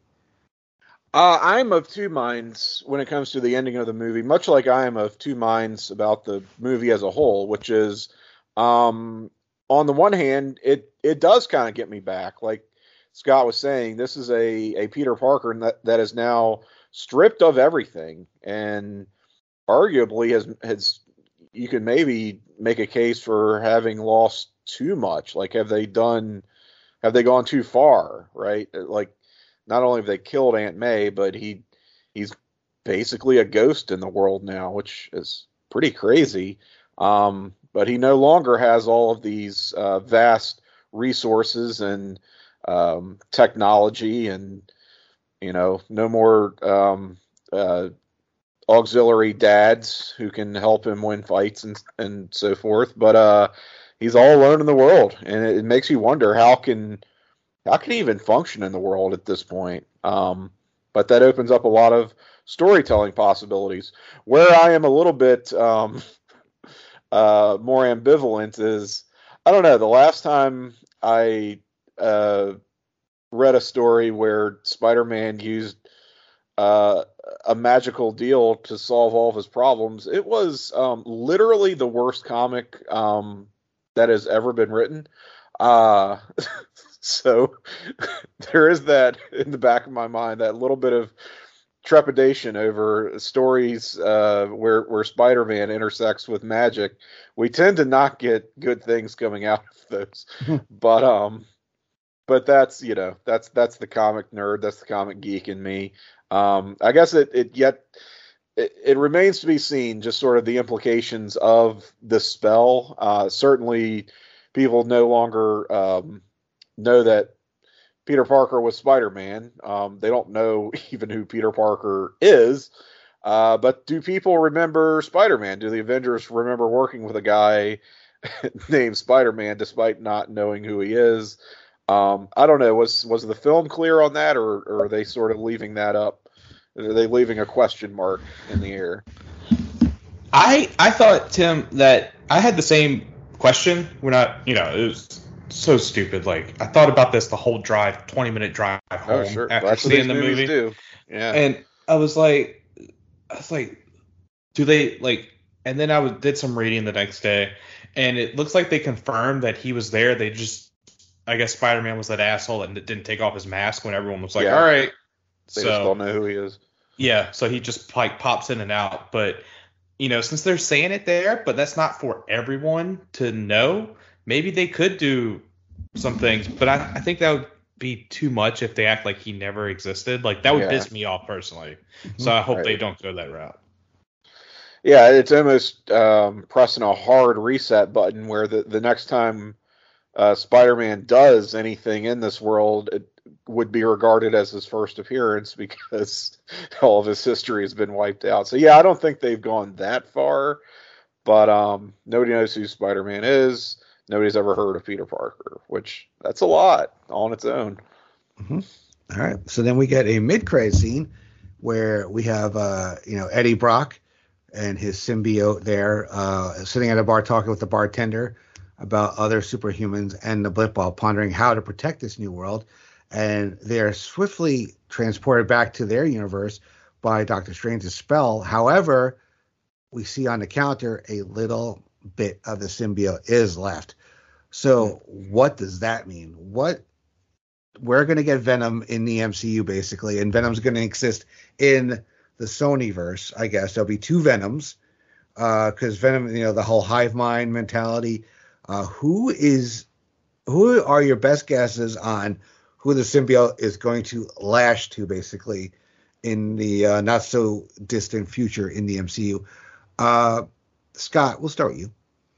Uh, I'm of two minds when it comes to the ending of the movie, much like I am of two minds about the movie as a whole, which is, um, on the one hand, it, it does kind of get me back. Like Scott was saying, this is a, a Peter Parker that, that is now stripped of everything and arguably has, has, you could maybe make a case for having lost too much. Like, have they done, have they gone too far, right? Like, not only have they killed Aunt May, but he he's basically a ghost in the world now, which is pretty crazy. Um, but he no longer has all of these uh, vast resources and um, technology, and you know, no more um, uh, auxiliary dads who can help him win fights and and so forth. But uh, he's all alone in the world, and it, it makes you wonder how can. How can he even function in the world at this point? Um, but that opens up a lot of storytelling possibilities. Where I am a little bit um, uh, more ambivalent is, I don't know, the last time I uh, read a story where Spider-Man used uh, a magical deal to solve all of his problems, it was um, literally the worst comic um, that has ever been written. Uh, so there is that in the back of my mind, that little bit of trepidation over stories uh, where where Spider-Man intersects with magic. We tend to not get good things coming out of those, but um, but that's you know that's that's the comic nerd, that's the comic geek in me. Um, I guess it it yet it, it remains to be seen, just sort of the implications of the spell. Uh, certainly. People no longer um, know that Peter Parker was Spider-Man. Um, they don't know even who Peter Parker is. Uh, but do people remember Spider-Man? Do the Avengers remember working with a guy named Spider-Man despite not knowing who he is? Um, I don't know. Was was the film clear on that, or, or are they sort of leaving that up? Are they leaving a question mark in the air? I I thought, Tim, that I had the same question. We're not, you know, it was so stupid. Like, I thought about this the whole drive, twenty minute drive home oh, sure. after That's seeing the movie. Do. Yeah. And I was like, I was like, do they like? And then I was, did some reading the next day, and it looks like they confirmed that he was there. They just, I guess, Spider-Man was that asshole and didn't take off his mask when everyone was like, yeah. all right. They so, just don't know who he is. Yeah, so he just like pops in and out, but. You know, since they're saying it there, but that's not for everyone to know, maybe they could do some things. But I, I think that would be too much if they act like he never existed. Like, that would yeah. piss me off personally. So I hope right. they don't go that route. Yeah, it's almost um, pressing a hard reset button where the, the next time uh, Spider-Man does anything in this world, it would be regarded as his first appearance because all of his history has been wiped out. So yeah, I don't think they've gone that far, but um, nobody knows who Spider-Man is. Nobody's ever heard of Peter Parker, which that's a lot on its own. Mm-hmm. All right. So then we get a mid-credit scene where we have, uh, you know, Eddie Brock and his symbiote there uh, sitting at a bar talking with the bartender about other superhumans and the Blip Ball, pondering how to protect this new world. And they are swiftly transported back to their universe by Doctor Strange's spell. However, we see on the counter a little bit of the symbiote is left. So what does that mean? What we're going to get Venom in the M C U, basically, and Venom's going to exist in the Sonyverse, I guess. There'll be two Venoms because uh, Venom, you know, the whole hive mind mentality. Uh, who is, who are your best guesses on who the symbiote is going to lash to, basically, in the uh, not so distant future in the M C U? Uh, Scott, we'll start with you.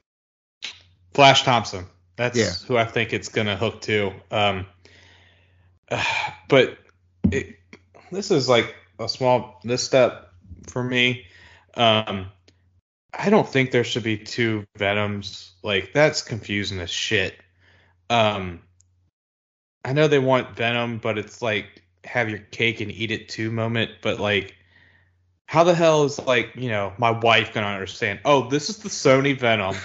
Flash Thompson. That's yeah. who I think it's going to hook to. Um, uh, but it, this is like a small misstep for me. Um, I don't think there should be two Venoms. Like, that's confusing as shit. Um, I know they want Venom, but it's like have your cake and eat it too moment. But like, how the hell is like you know my wife gonna understand? Oh, this is the Sony Venom,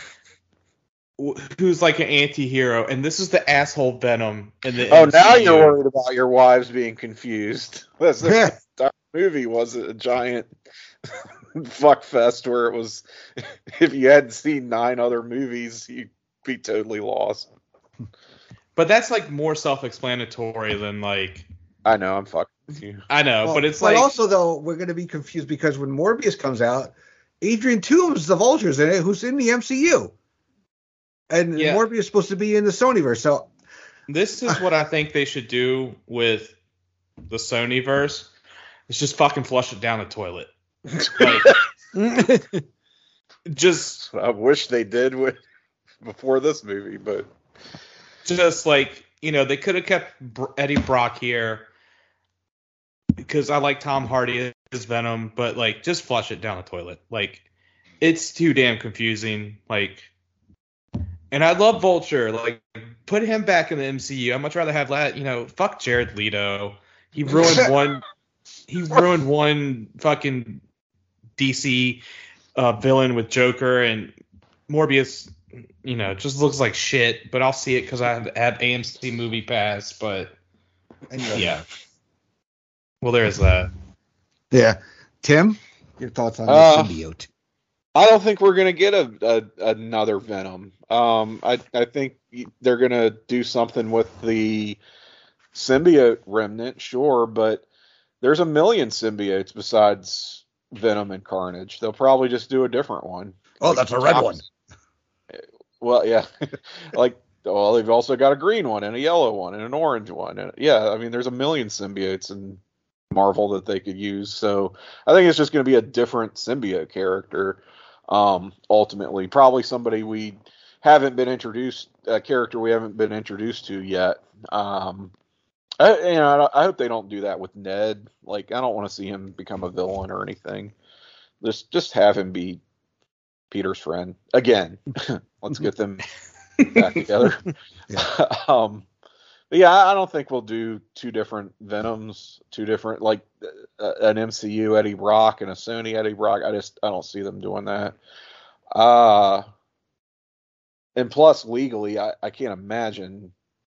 who's like an anti-hero, and this is the asshole Venom in the Oh, M C U. now you're worried about your wives being confused. That's the entire movie was a giant fuck fest where it was. If you hadn't seen nine other movies, you'd be totally lost. But that's like more self-explanatory than like. I know, I'm fucking with you. I know, Well, but it's but like. also though we're going to be confused because when Morbius comes out, Adrian Toomes, the Vulture's in it, who's in the M C U, and Yeah. Morbius is supposed to be in the Sonyverse. So This is what I think they should do with the Sonyverse. It's just fucking flush it down the toilet. Like, just, I wish they did with before this movie, but just like you know, they could have kept Br- Eddie Brock here because I like Tom Hardy as Venom, but like, just flush it down the toilet. Like, it's too damn confusing. Like, and I love Vulture. Like, put him back in the M C U. I'd much rather have that. You know, fuck Jared Leto. He ruined one. He ruined one fucking D C uh, villain with Joker, and Morbius. You know, just looks like shit. But I'll see it because I have, have A M C Movie Pass. But yeah, well, there is that. yeah, Tim, your thoughts on Uh, the symbiote? I don't think we're gonna get a, a another Venom. Um, I I think they're gonna do something with the symbiote remnant, sure, but there's a million symbiotes besides Venom and Carnage. They'll probably just do a different one. Oh, that's a red one. Well, yeah, like well, they've also got a green one and a yellow one and an orange one. And yeah, I mean, there's a million symbiotes in Marvel that they could use. So I think it's just going to be a different symbiote character. Um, ultimately, probably somebody we haven't been introduced, a character we haven't been introduced to yet. Um, I, you know, I hope they don't do that with Ned. Like, I don't want to see him become a villain or anything. Just, just have him be Peter's friend again. Let's get them back together. Yeah. um, but yeah, I don't think we'll do two different Venoms, two different like uh, an M C U Eddie Brock and a Sony Eddie Brock. I just I don't see them doing that. Uh and plus legally, I, I can't imagine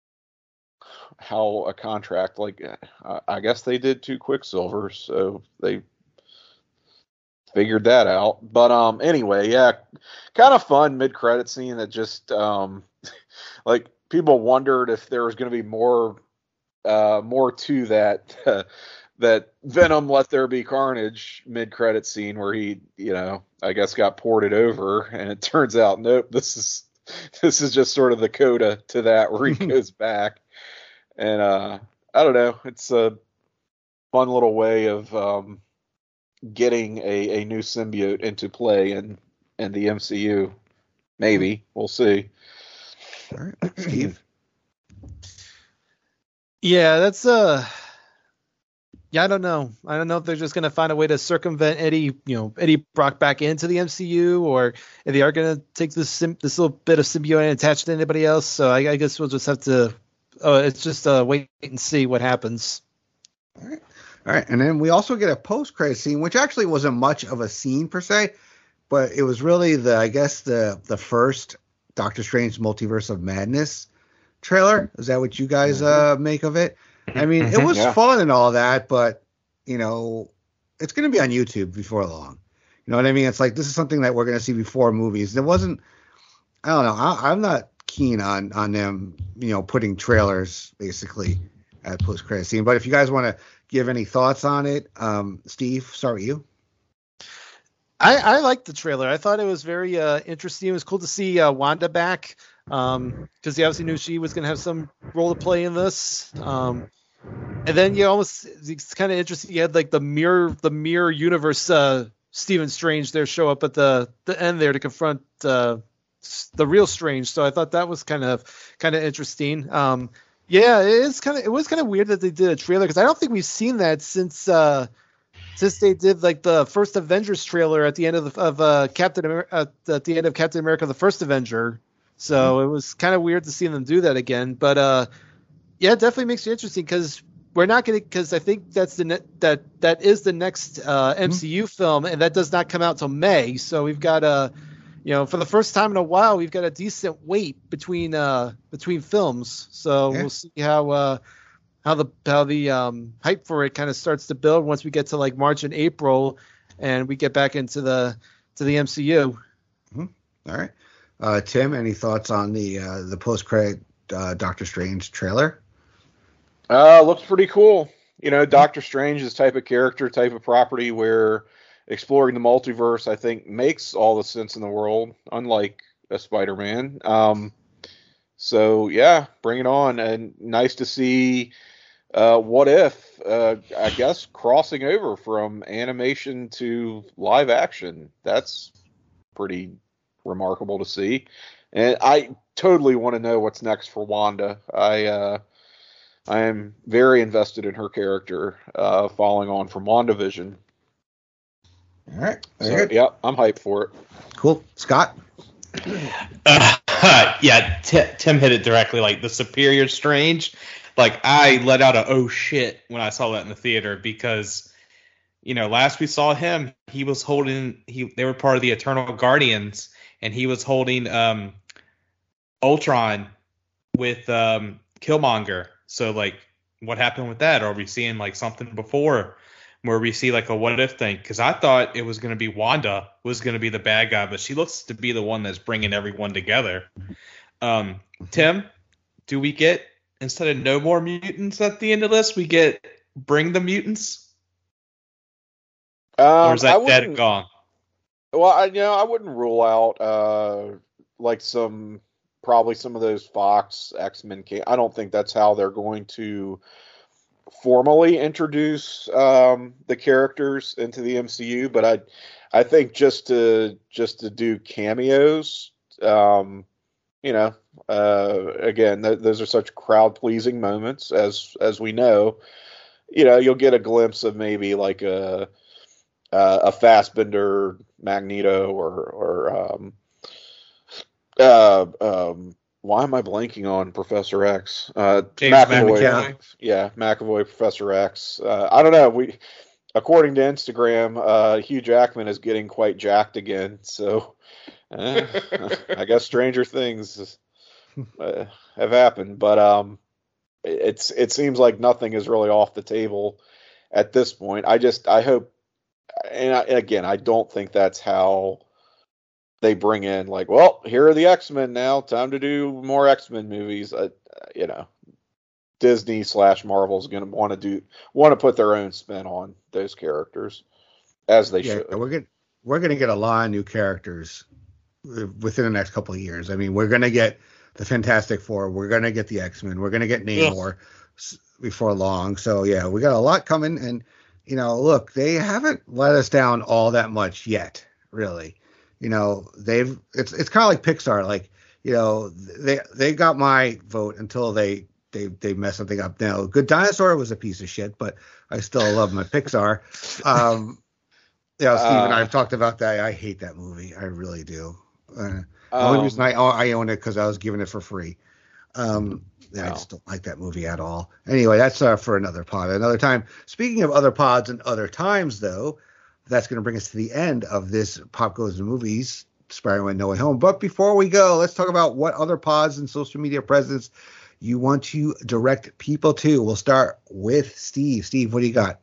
how a contract like uh, I guess they did two Quicksilver, so they figured that out. But um anyway, yeah, kind of fun mid-credit scene that just um like people wondered if there was going to be more uh more to that uh, that Venom Let There Be Carnage mid-credit scene where he, you know, I guess got ported over, and it turns out nope, this is this is just sort of the coda to that where he goes back. And uh I don't know, it's a fun little way of um getting a, a new symbiote into play in, in the M C U. Maybe. We'll see. All right, Steve. Yeah, that's uh yeah, I don't know. I don't know if they're just gonna find a way to circumvent Eddie, you know, Eddie Brock back into the M C U, or if they are gonna take this sim- this little bit of symbiote and attach it to anybody else. So I, I guess we'll just have to. Uh, it's just uh, wait and see what happens. All right. All right, and then we also get a post-credit scene, which actually wasn't much of a scene per se, but it was really the, I guess, the the first Doctor Strange Multiverse of Madness trailer. Is that what you guys uh, make of it? I mean, it was Yeah. fun and all that, but you know, it's going to be on YouTube before long. You know what I mean? It's like this is something that we're going to see before movies. It wasn't. I don't know. I, I'm not keen on on them, you know, putting trailers basically at post-credit scene. But if you guys want to give any thoughts on it, um, Steve, start with you. I, I liked the trailer. I thought it was very uh, interesting. It was cool to see uh, Wanda back because um, he obviously knew she was going to have some role to play in this. Um, and then you almost it's kind of interesting. You had like the mirror the mirror universe uh, Stephen Strange there show up at the the end there to confront uh, the real Strange. So I thought that was kind of kind of interesting. Um, yeah, it is kind of it was kind of weird that they did a trailer because I don't think we've seen that since. Uh, since they did like the first Avengers trailer at the end of the, of uh, Captain America at the end of Captain America: The First Avenger. So mm-hmm. it was kind of weird to see them do that again. But uh, yeah, it definitely makes it interesting because we're not going to because I think that's the ne- that that is the next uh, M C U mm-hmm. film, and that does not come out till May. So we've got a you know for the first time in a while we've got a decent wait between uh, between films. So yeah. we'll see how uh, how the how the um, hype for it kind of starts to build once we get to like March and April, and we get back into the to the M C U. Mm-hmm. All right. Uh, Tim, any thoughts on the uh, the post-credit uh, Doctor Strange trailer? Uh, looks pretty cool. You know, Doctor Strange is type of character, type of property where exploring the multiverse, I think, makes all the sense in the world, unlike a Spider-Man. Um, so, yeah, bring it on. And nice to see uh, What If, uh, I guess, crossing over from animation to live action. That's pretty remarkable to see, and I totally want to know what's next for Wanda. I uh, I am very invested in her character, uh, following on from WandaVision. All right, so, good. Yeah, I'm hyped for it. Cool, Scott. Uh, yeah, T- Tim hit it directly. Like the Superior Strange, like I let out a oh shit when I saw that in the theater because you know last we saw him, he was holding he they were part of the Eternal Guardians. And he was holding um, Ultron with um, Killmonger. So, like, what happened with that? Are we seeing, like, something before where we see, like, a what-if thing? Because I thought it was going to be Wanda was going to be the bad guy, but she looks to be the one that's bringing everyone together. Um, Tim, do we get, instead of no more mutants at the end of this, we get bring the mutants? Um, or is that dead and gone? Well, I, you know, I wouldn't rule out uh, like some probably some of those Fox X-Men. Came, I don't think that's how they're going to formally introduce um, the characters into the M C U. But I, I think just to just to do cameos, um, you know, uh, again, th- those are such crowd-pleasing moments, as as we know. You know, you'll get a glimpse of maybe like a. Uh, a Fassbender Magneto or or um, uh, um, why am I blanking on Professor X? Uh, James McAvoy. McAvoy. Yeah, McAvoy, Professor X. Uh, I don't know. We, according to Instagram, uh, Hugh Jackman is getting quite jacked again. So eh, I guess stranger things uh, have happened. But um, it's it seems like nothing is really off the table at this point. I just I hope. And, I, and again, I don't think that's how they bring in, like, well, here are the X-Men now. Time to do more X-Men movies. Uh, you know, Disney slash Marvel is going to want to do want to put their own spin on those characters, as they yeah, should. We're going we're going to get a lot of new characters within the next couple of years. I mean, we're going to get the Fantastic Four. We're going to get the X-Men. We're going to get Namor yeah. before long. So yeah, we got a lot coming and. You know, look, they haven't let us down all that much yet, really. You know, they've it's it's kind of like Pixar. Like, you know, they they got my vote until they they they mess something up. Now, Good Dinosaur was a piece of shit, but I still love my Pixar. Um, yeah, Steve uh, and I have talked about that. I hate that movie. I really do. Uh, the um, only reason I I own it because I was given it for free. Um, Yeah, no. I just don't like that movie at all. Anyway, that's uh, for another pod, another time. Speaking of other pods and other times, though, that's going to bring us to the end of this Pop Goes to Movies, Spider-Man No Way Home. But before we go, let's talk about what other pods and social media presence you want to direct people to. We'll start with Steve. Steve, what do you got?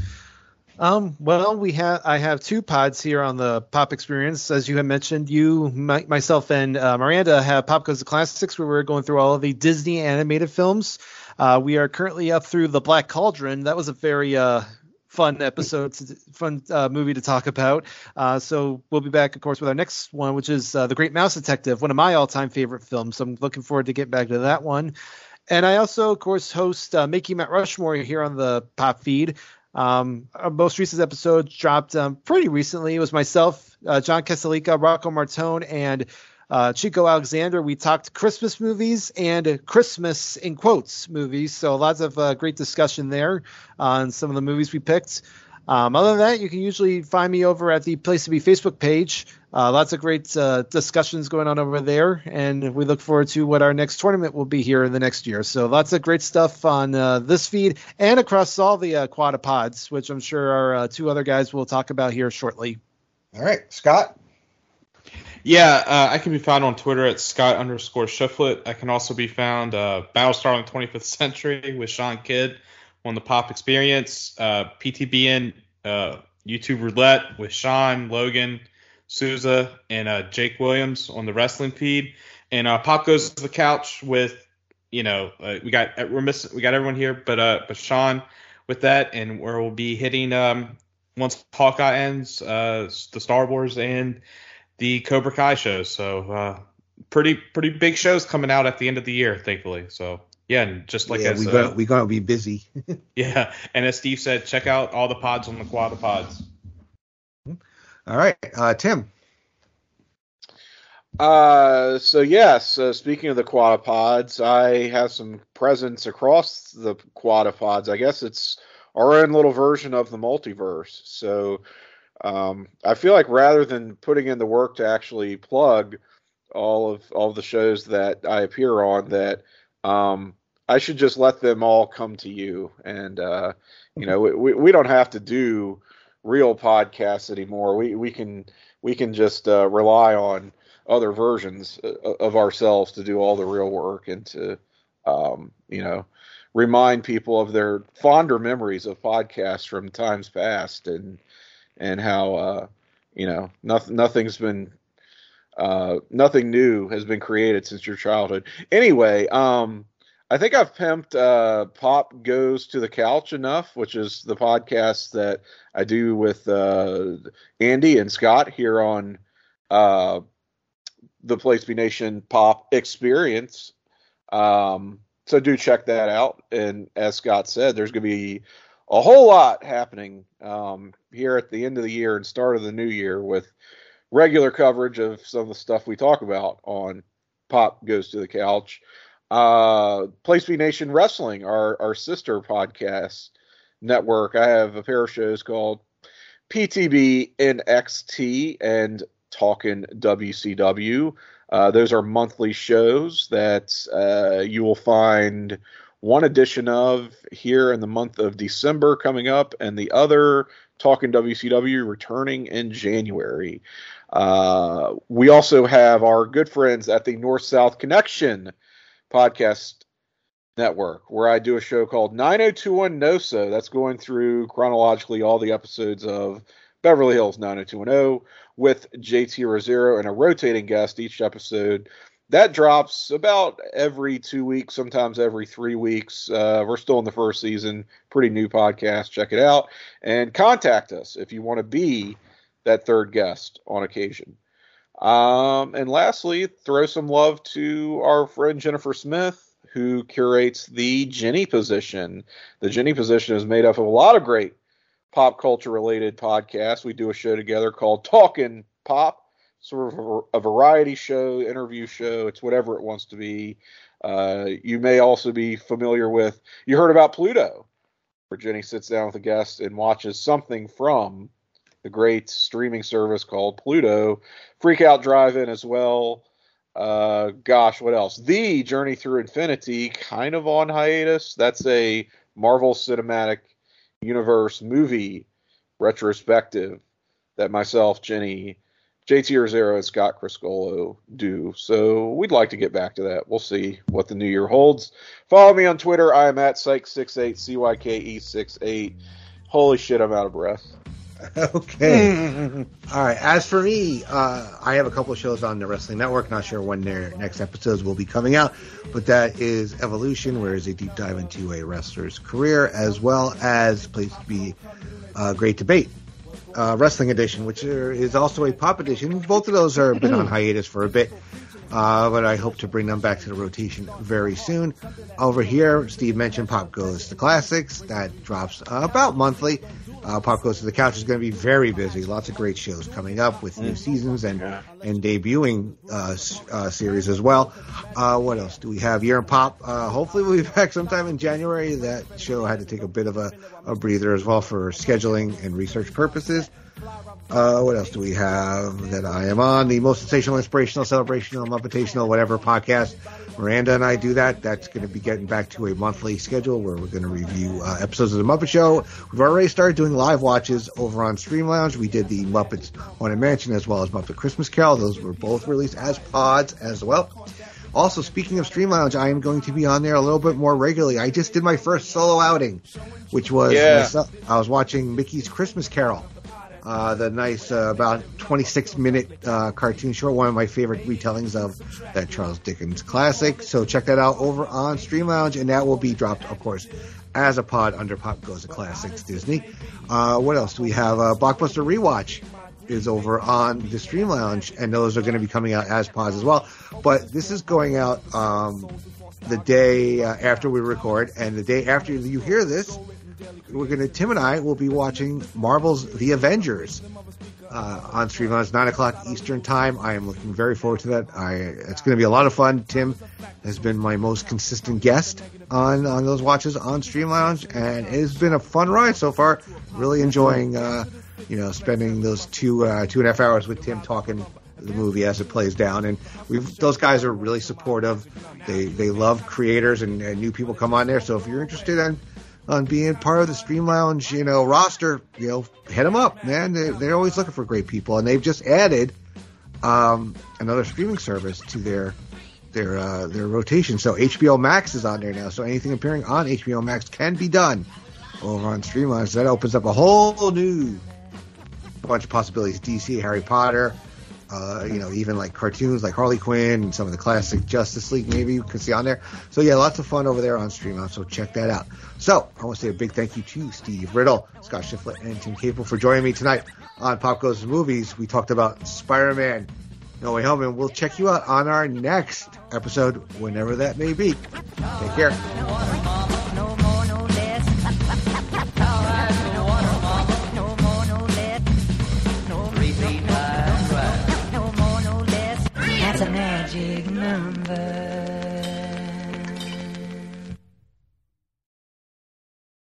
Um, well, we have I have two pods here on the Pop Experience. As you had mentioned, you, my, myself, and uh, Miranda have Pop Goes to Classics, where we're going through all of the Disney animated films. Uh, we are currently up through The Black Cauldron. That was a very uh, fun episode, fun uh, movie to talk about. Uh, so we'll be back, of course, with our next one, which is uh, The Great Mouse Detective, one of my all-time favorite films. So I'm looking forward to getting back to that one. And I also, of course, host uh, Making Mount Rushmore here on the Pop feed. Um, our most recent episode dropped um, pretty recently. It was myself, uh, John Casalica, Rocco Martone, and uh, Chico Alexander. We talked Christmas movies and Christmas in quotes movies. So lots of uh, great discussion there on some of the movies we picked. Um, other than that, you can usually find me over at the Place to Be Facebook page. Uh, lots of great uh, discussions going on over there, and we look forward to what our next tournament will be here in the next year. So lots of great stuff on uh, this feed and across all the uh, Quadapods, which I'm sure our uh, two other guys will talk about here shortly. All right, Scott? Yeah, uh, I can be found on Twitter at Scott underscore Shiflet. I can also be found uh, Battlestar on the twenty-fifth Century with Sean Kidd on the Pop Experience, uh, P T B N uh, YouTube Roulette with Sean, Logan, Souza, and uh, Jake Williams on the wrestling feed, and uh, Pop Goes to the Couch with, you know, uh, we got we're missing we got everyone here, but uh, but Sean with that, and where we'll be hitting um, once Hawkeye ends, uh, the Star Wars and the Cobra Kai shows. So uh, pretty pretty big shows coming out at the end of the year, thankfully. So yeah, and just like yeah, as we uh, gonna we gonna be busy. yeah, and as Steve said, check out all the pods on the Quadapods. All right, uh, Tim. Uh, so yes, uh, speaking of the Quadapods, I have some presence across the Quadapods. I guess it's our own little version of the multiverse. So um, I feel like rather than putting in the work to actually plug all of all of the shows that I appear on, that um, I should just let them all come to you. And uh, you know, we we don't have to do real podcasts anymore. We we can we can just uh, rely on other versions of ourselves to do all the real work and to, um, you know, remind people of their fonder memories of podcasts from times past, and and how, uh, you know, nothing nothing's been, uh, nothing new has been created since your childhood. Anyway, um, I think I've pimped uh, Pop Goes to the Couch enough, which is the podcast that I do with uh, Andy and Scott here on uh, the Place to Be Nation Pop Experience. Um, so do check that out. And as Scott said, there's going to be a whole lot happening um, here at the end of the year and start of the new year with regular coverage of some of the stuff we talk about on Pop Goes to the Couch. Uh, Place to Be Nation Wrestling, our, our sister podcast network. I have a pair of shows called P T B N X T and Talkin' W C W. Uh, those are monthly shows that uh, you will find one edition of here in the month of December coming up, and the other, Talkin' W C W, returning in January. Uh, we also have our good friends at the North-South Connection podcast network, where I do a show called nine oh two one N O S O. That's going through chronologically all the episodes of Beverly Hills nine oh two one oh with J T Rosero and a rotating guest each episode. That drops about every two weeks, sometimes every three weeks. Uh, we're still in the first season. Pretty new podcast. Check it out. And contact us if you want to be that third guest on occasion. Um, and lastly, throw some love to our friend Jennifer Smith, who curates the Jenny Position. The Jenny Position is made up of a lot of great pop culture related podcasts. We do a show together called Talkin' Pop, sort of a variety show, interview show. It's whatever it wants to be. Uh, you may also be familiar with, you heard about Pluto, where Jenny sits down with a guest and watches something from the great streaming service called Pluto. Freak Out Drive-In as well. Uh, gosh, what else? The Journey Through Infinity, kind of on hiatus. That's a Marvel Cinematic Universe movie retrospective that myself, Jenny, J T Rosero, and Scott Criscolo do. So we'd like to get back to that. We'll see what the new year holds. Follow me on Twitter. I am at Cyke sixty-eight, C Y K E sixty-eight. Holy shit, I'm out of breath. Okay. All right. As for me, uh, I have a couple of shows on the Wrestling Network. Not sure when their next episodes will be coming out, but that is Evolution, where is a deep dive into a wrestler's career, as well as Place to Be uh, Great Debate, uh, Wrestling Edition, which are, is also a pop edition. Both of those are been on hiatus for a bit, uh, but I hope to bring them back to the rotation very soon. Over here, Steve mentioned Pop Goes to Classics. That drops uh, about monthly. Uh, Pop Goes to the Couch is going to be very busy. Lots of great shows coming up with new seasons and Yeah. and debuting uh, s- uh, series as well. Uh, what else do we have? Year in Pop. Uh, hopefully we'll be back sometime in January. That show had to take a bit of a, a breather as well for scheduling and research purposes. Uh, what else do we have that I am on? The most sensational, inspirational, celebrational, Muppetational, whatever podcast. Miranda and I do that. That's going to be getting back to a monthly schedule where we're going to review uh, episodes of The Muppet Show. We've already started doing live watches over on Stream Lounge. We did the Muppets Haunted Mansion as well as Muppet Christmas Carol. Those were both released as pods as well. Also, speaking of Stream Lounge, I am going to be on there a little bit more regularly. I just did my first solo outing, which was Yeah. myself. I was watching Mickey's Christmas Carol. Uh, the nice, uh, about twenty-six minute uh, cartoon short, one of my favorite retellings of that Charles Dickens classic. So check that out over on Stream Lounge, and that will be dropped, of course, as a pod under Pop Goes the Classics Disney. Uh, what else do we have? Uh, Blockbuster Rewatch is over on the Stream Lounge, and those are going to be coming out as pods as well. But this is going out um, the day uh, after we record, and the day after you hear this, we're going to, Tim and I will be watching Marvel's The Avengers uh, on Stream Lounge, nine o'clock Eastern Time. I am looking very forward to that. I, it's going to be a lot of fun. Tim has been my most consistent guest on, on those watches on Stream Lounge, and it has been a fun ride so far. Really enjoying, uh, you know, spending those two, uh, two and a half hours with Tim talking the movie as it plays down. And we've, those guys are really supportive. They, they love creators and, and new people come on there. So if you're interested in, on being part of the Stream Lounge, you know, roster, you know, hit them up, man. They, they're always looking for great people, and they've just added um, another streaming service to their their uh, their rotation. So H B O Max is on there now. So anything appearing on H B O Max can be done over on Stream Lounge. So that opens up a whole new bunch of possibilities. D C, Harry Potter, uh, you know, even like cartoons like Harley Quinn and some of the classic Justice League maybe you can see on there. So yeah, lots of fun over there on Stream Lounge. So check that out. So I want to say a big thank you to Steve Riddle, Scott Shiflett, and Tim Capel for joining me tonight on Pop Goes the Movies. We talked about Spider-Man No Way Home, and we'll check you out on our next episode, whenever that may be. Take care. No more, no more.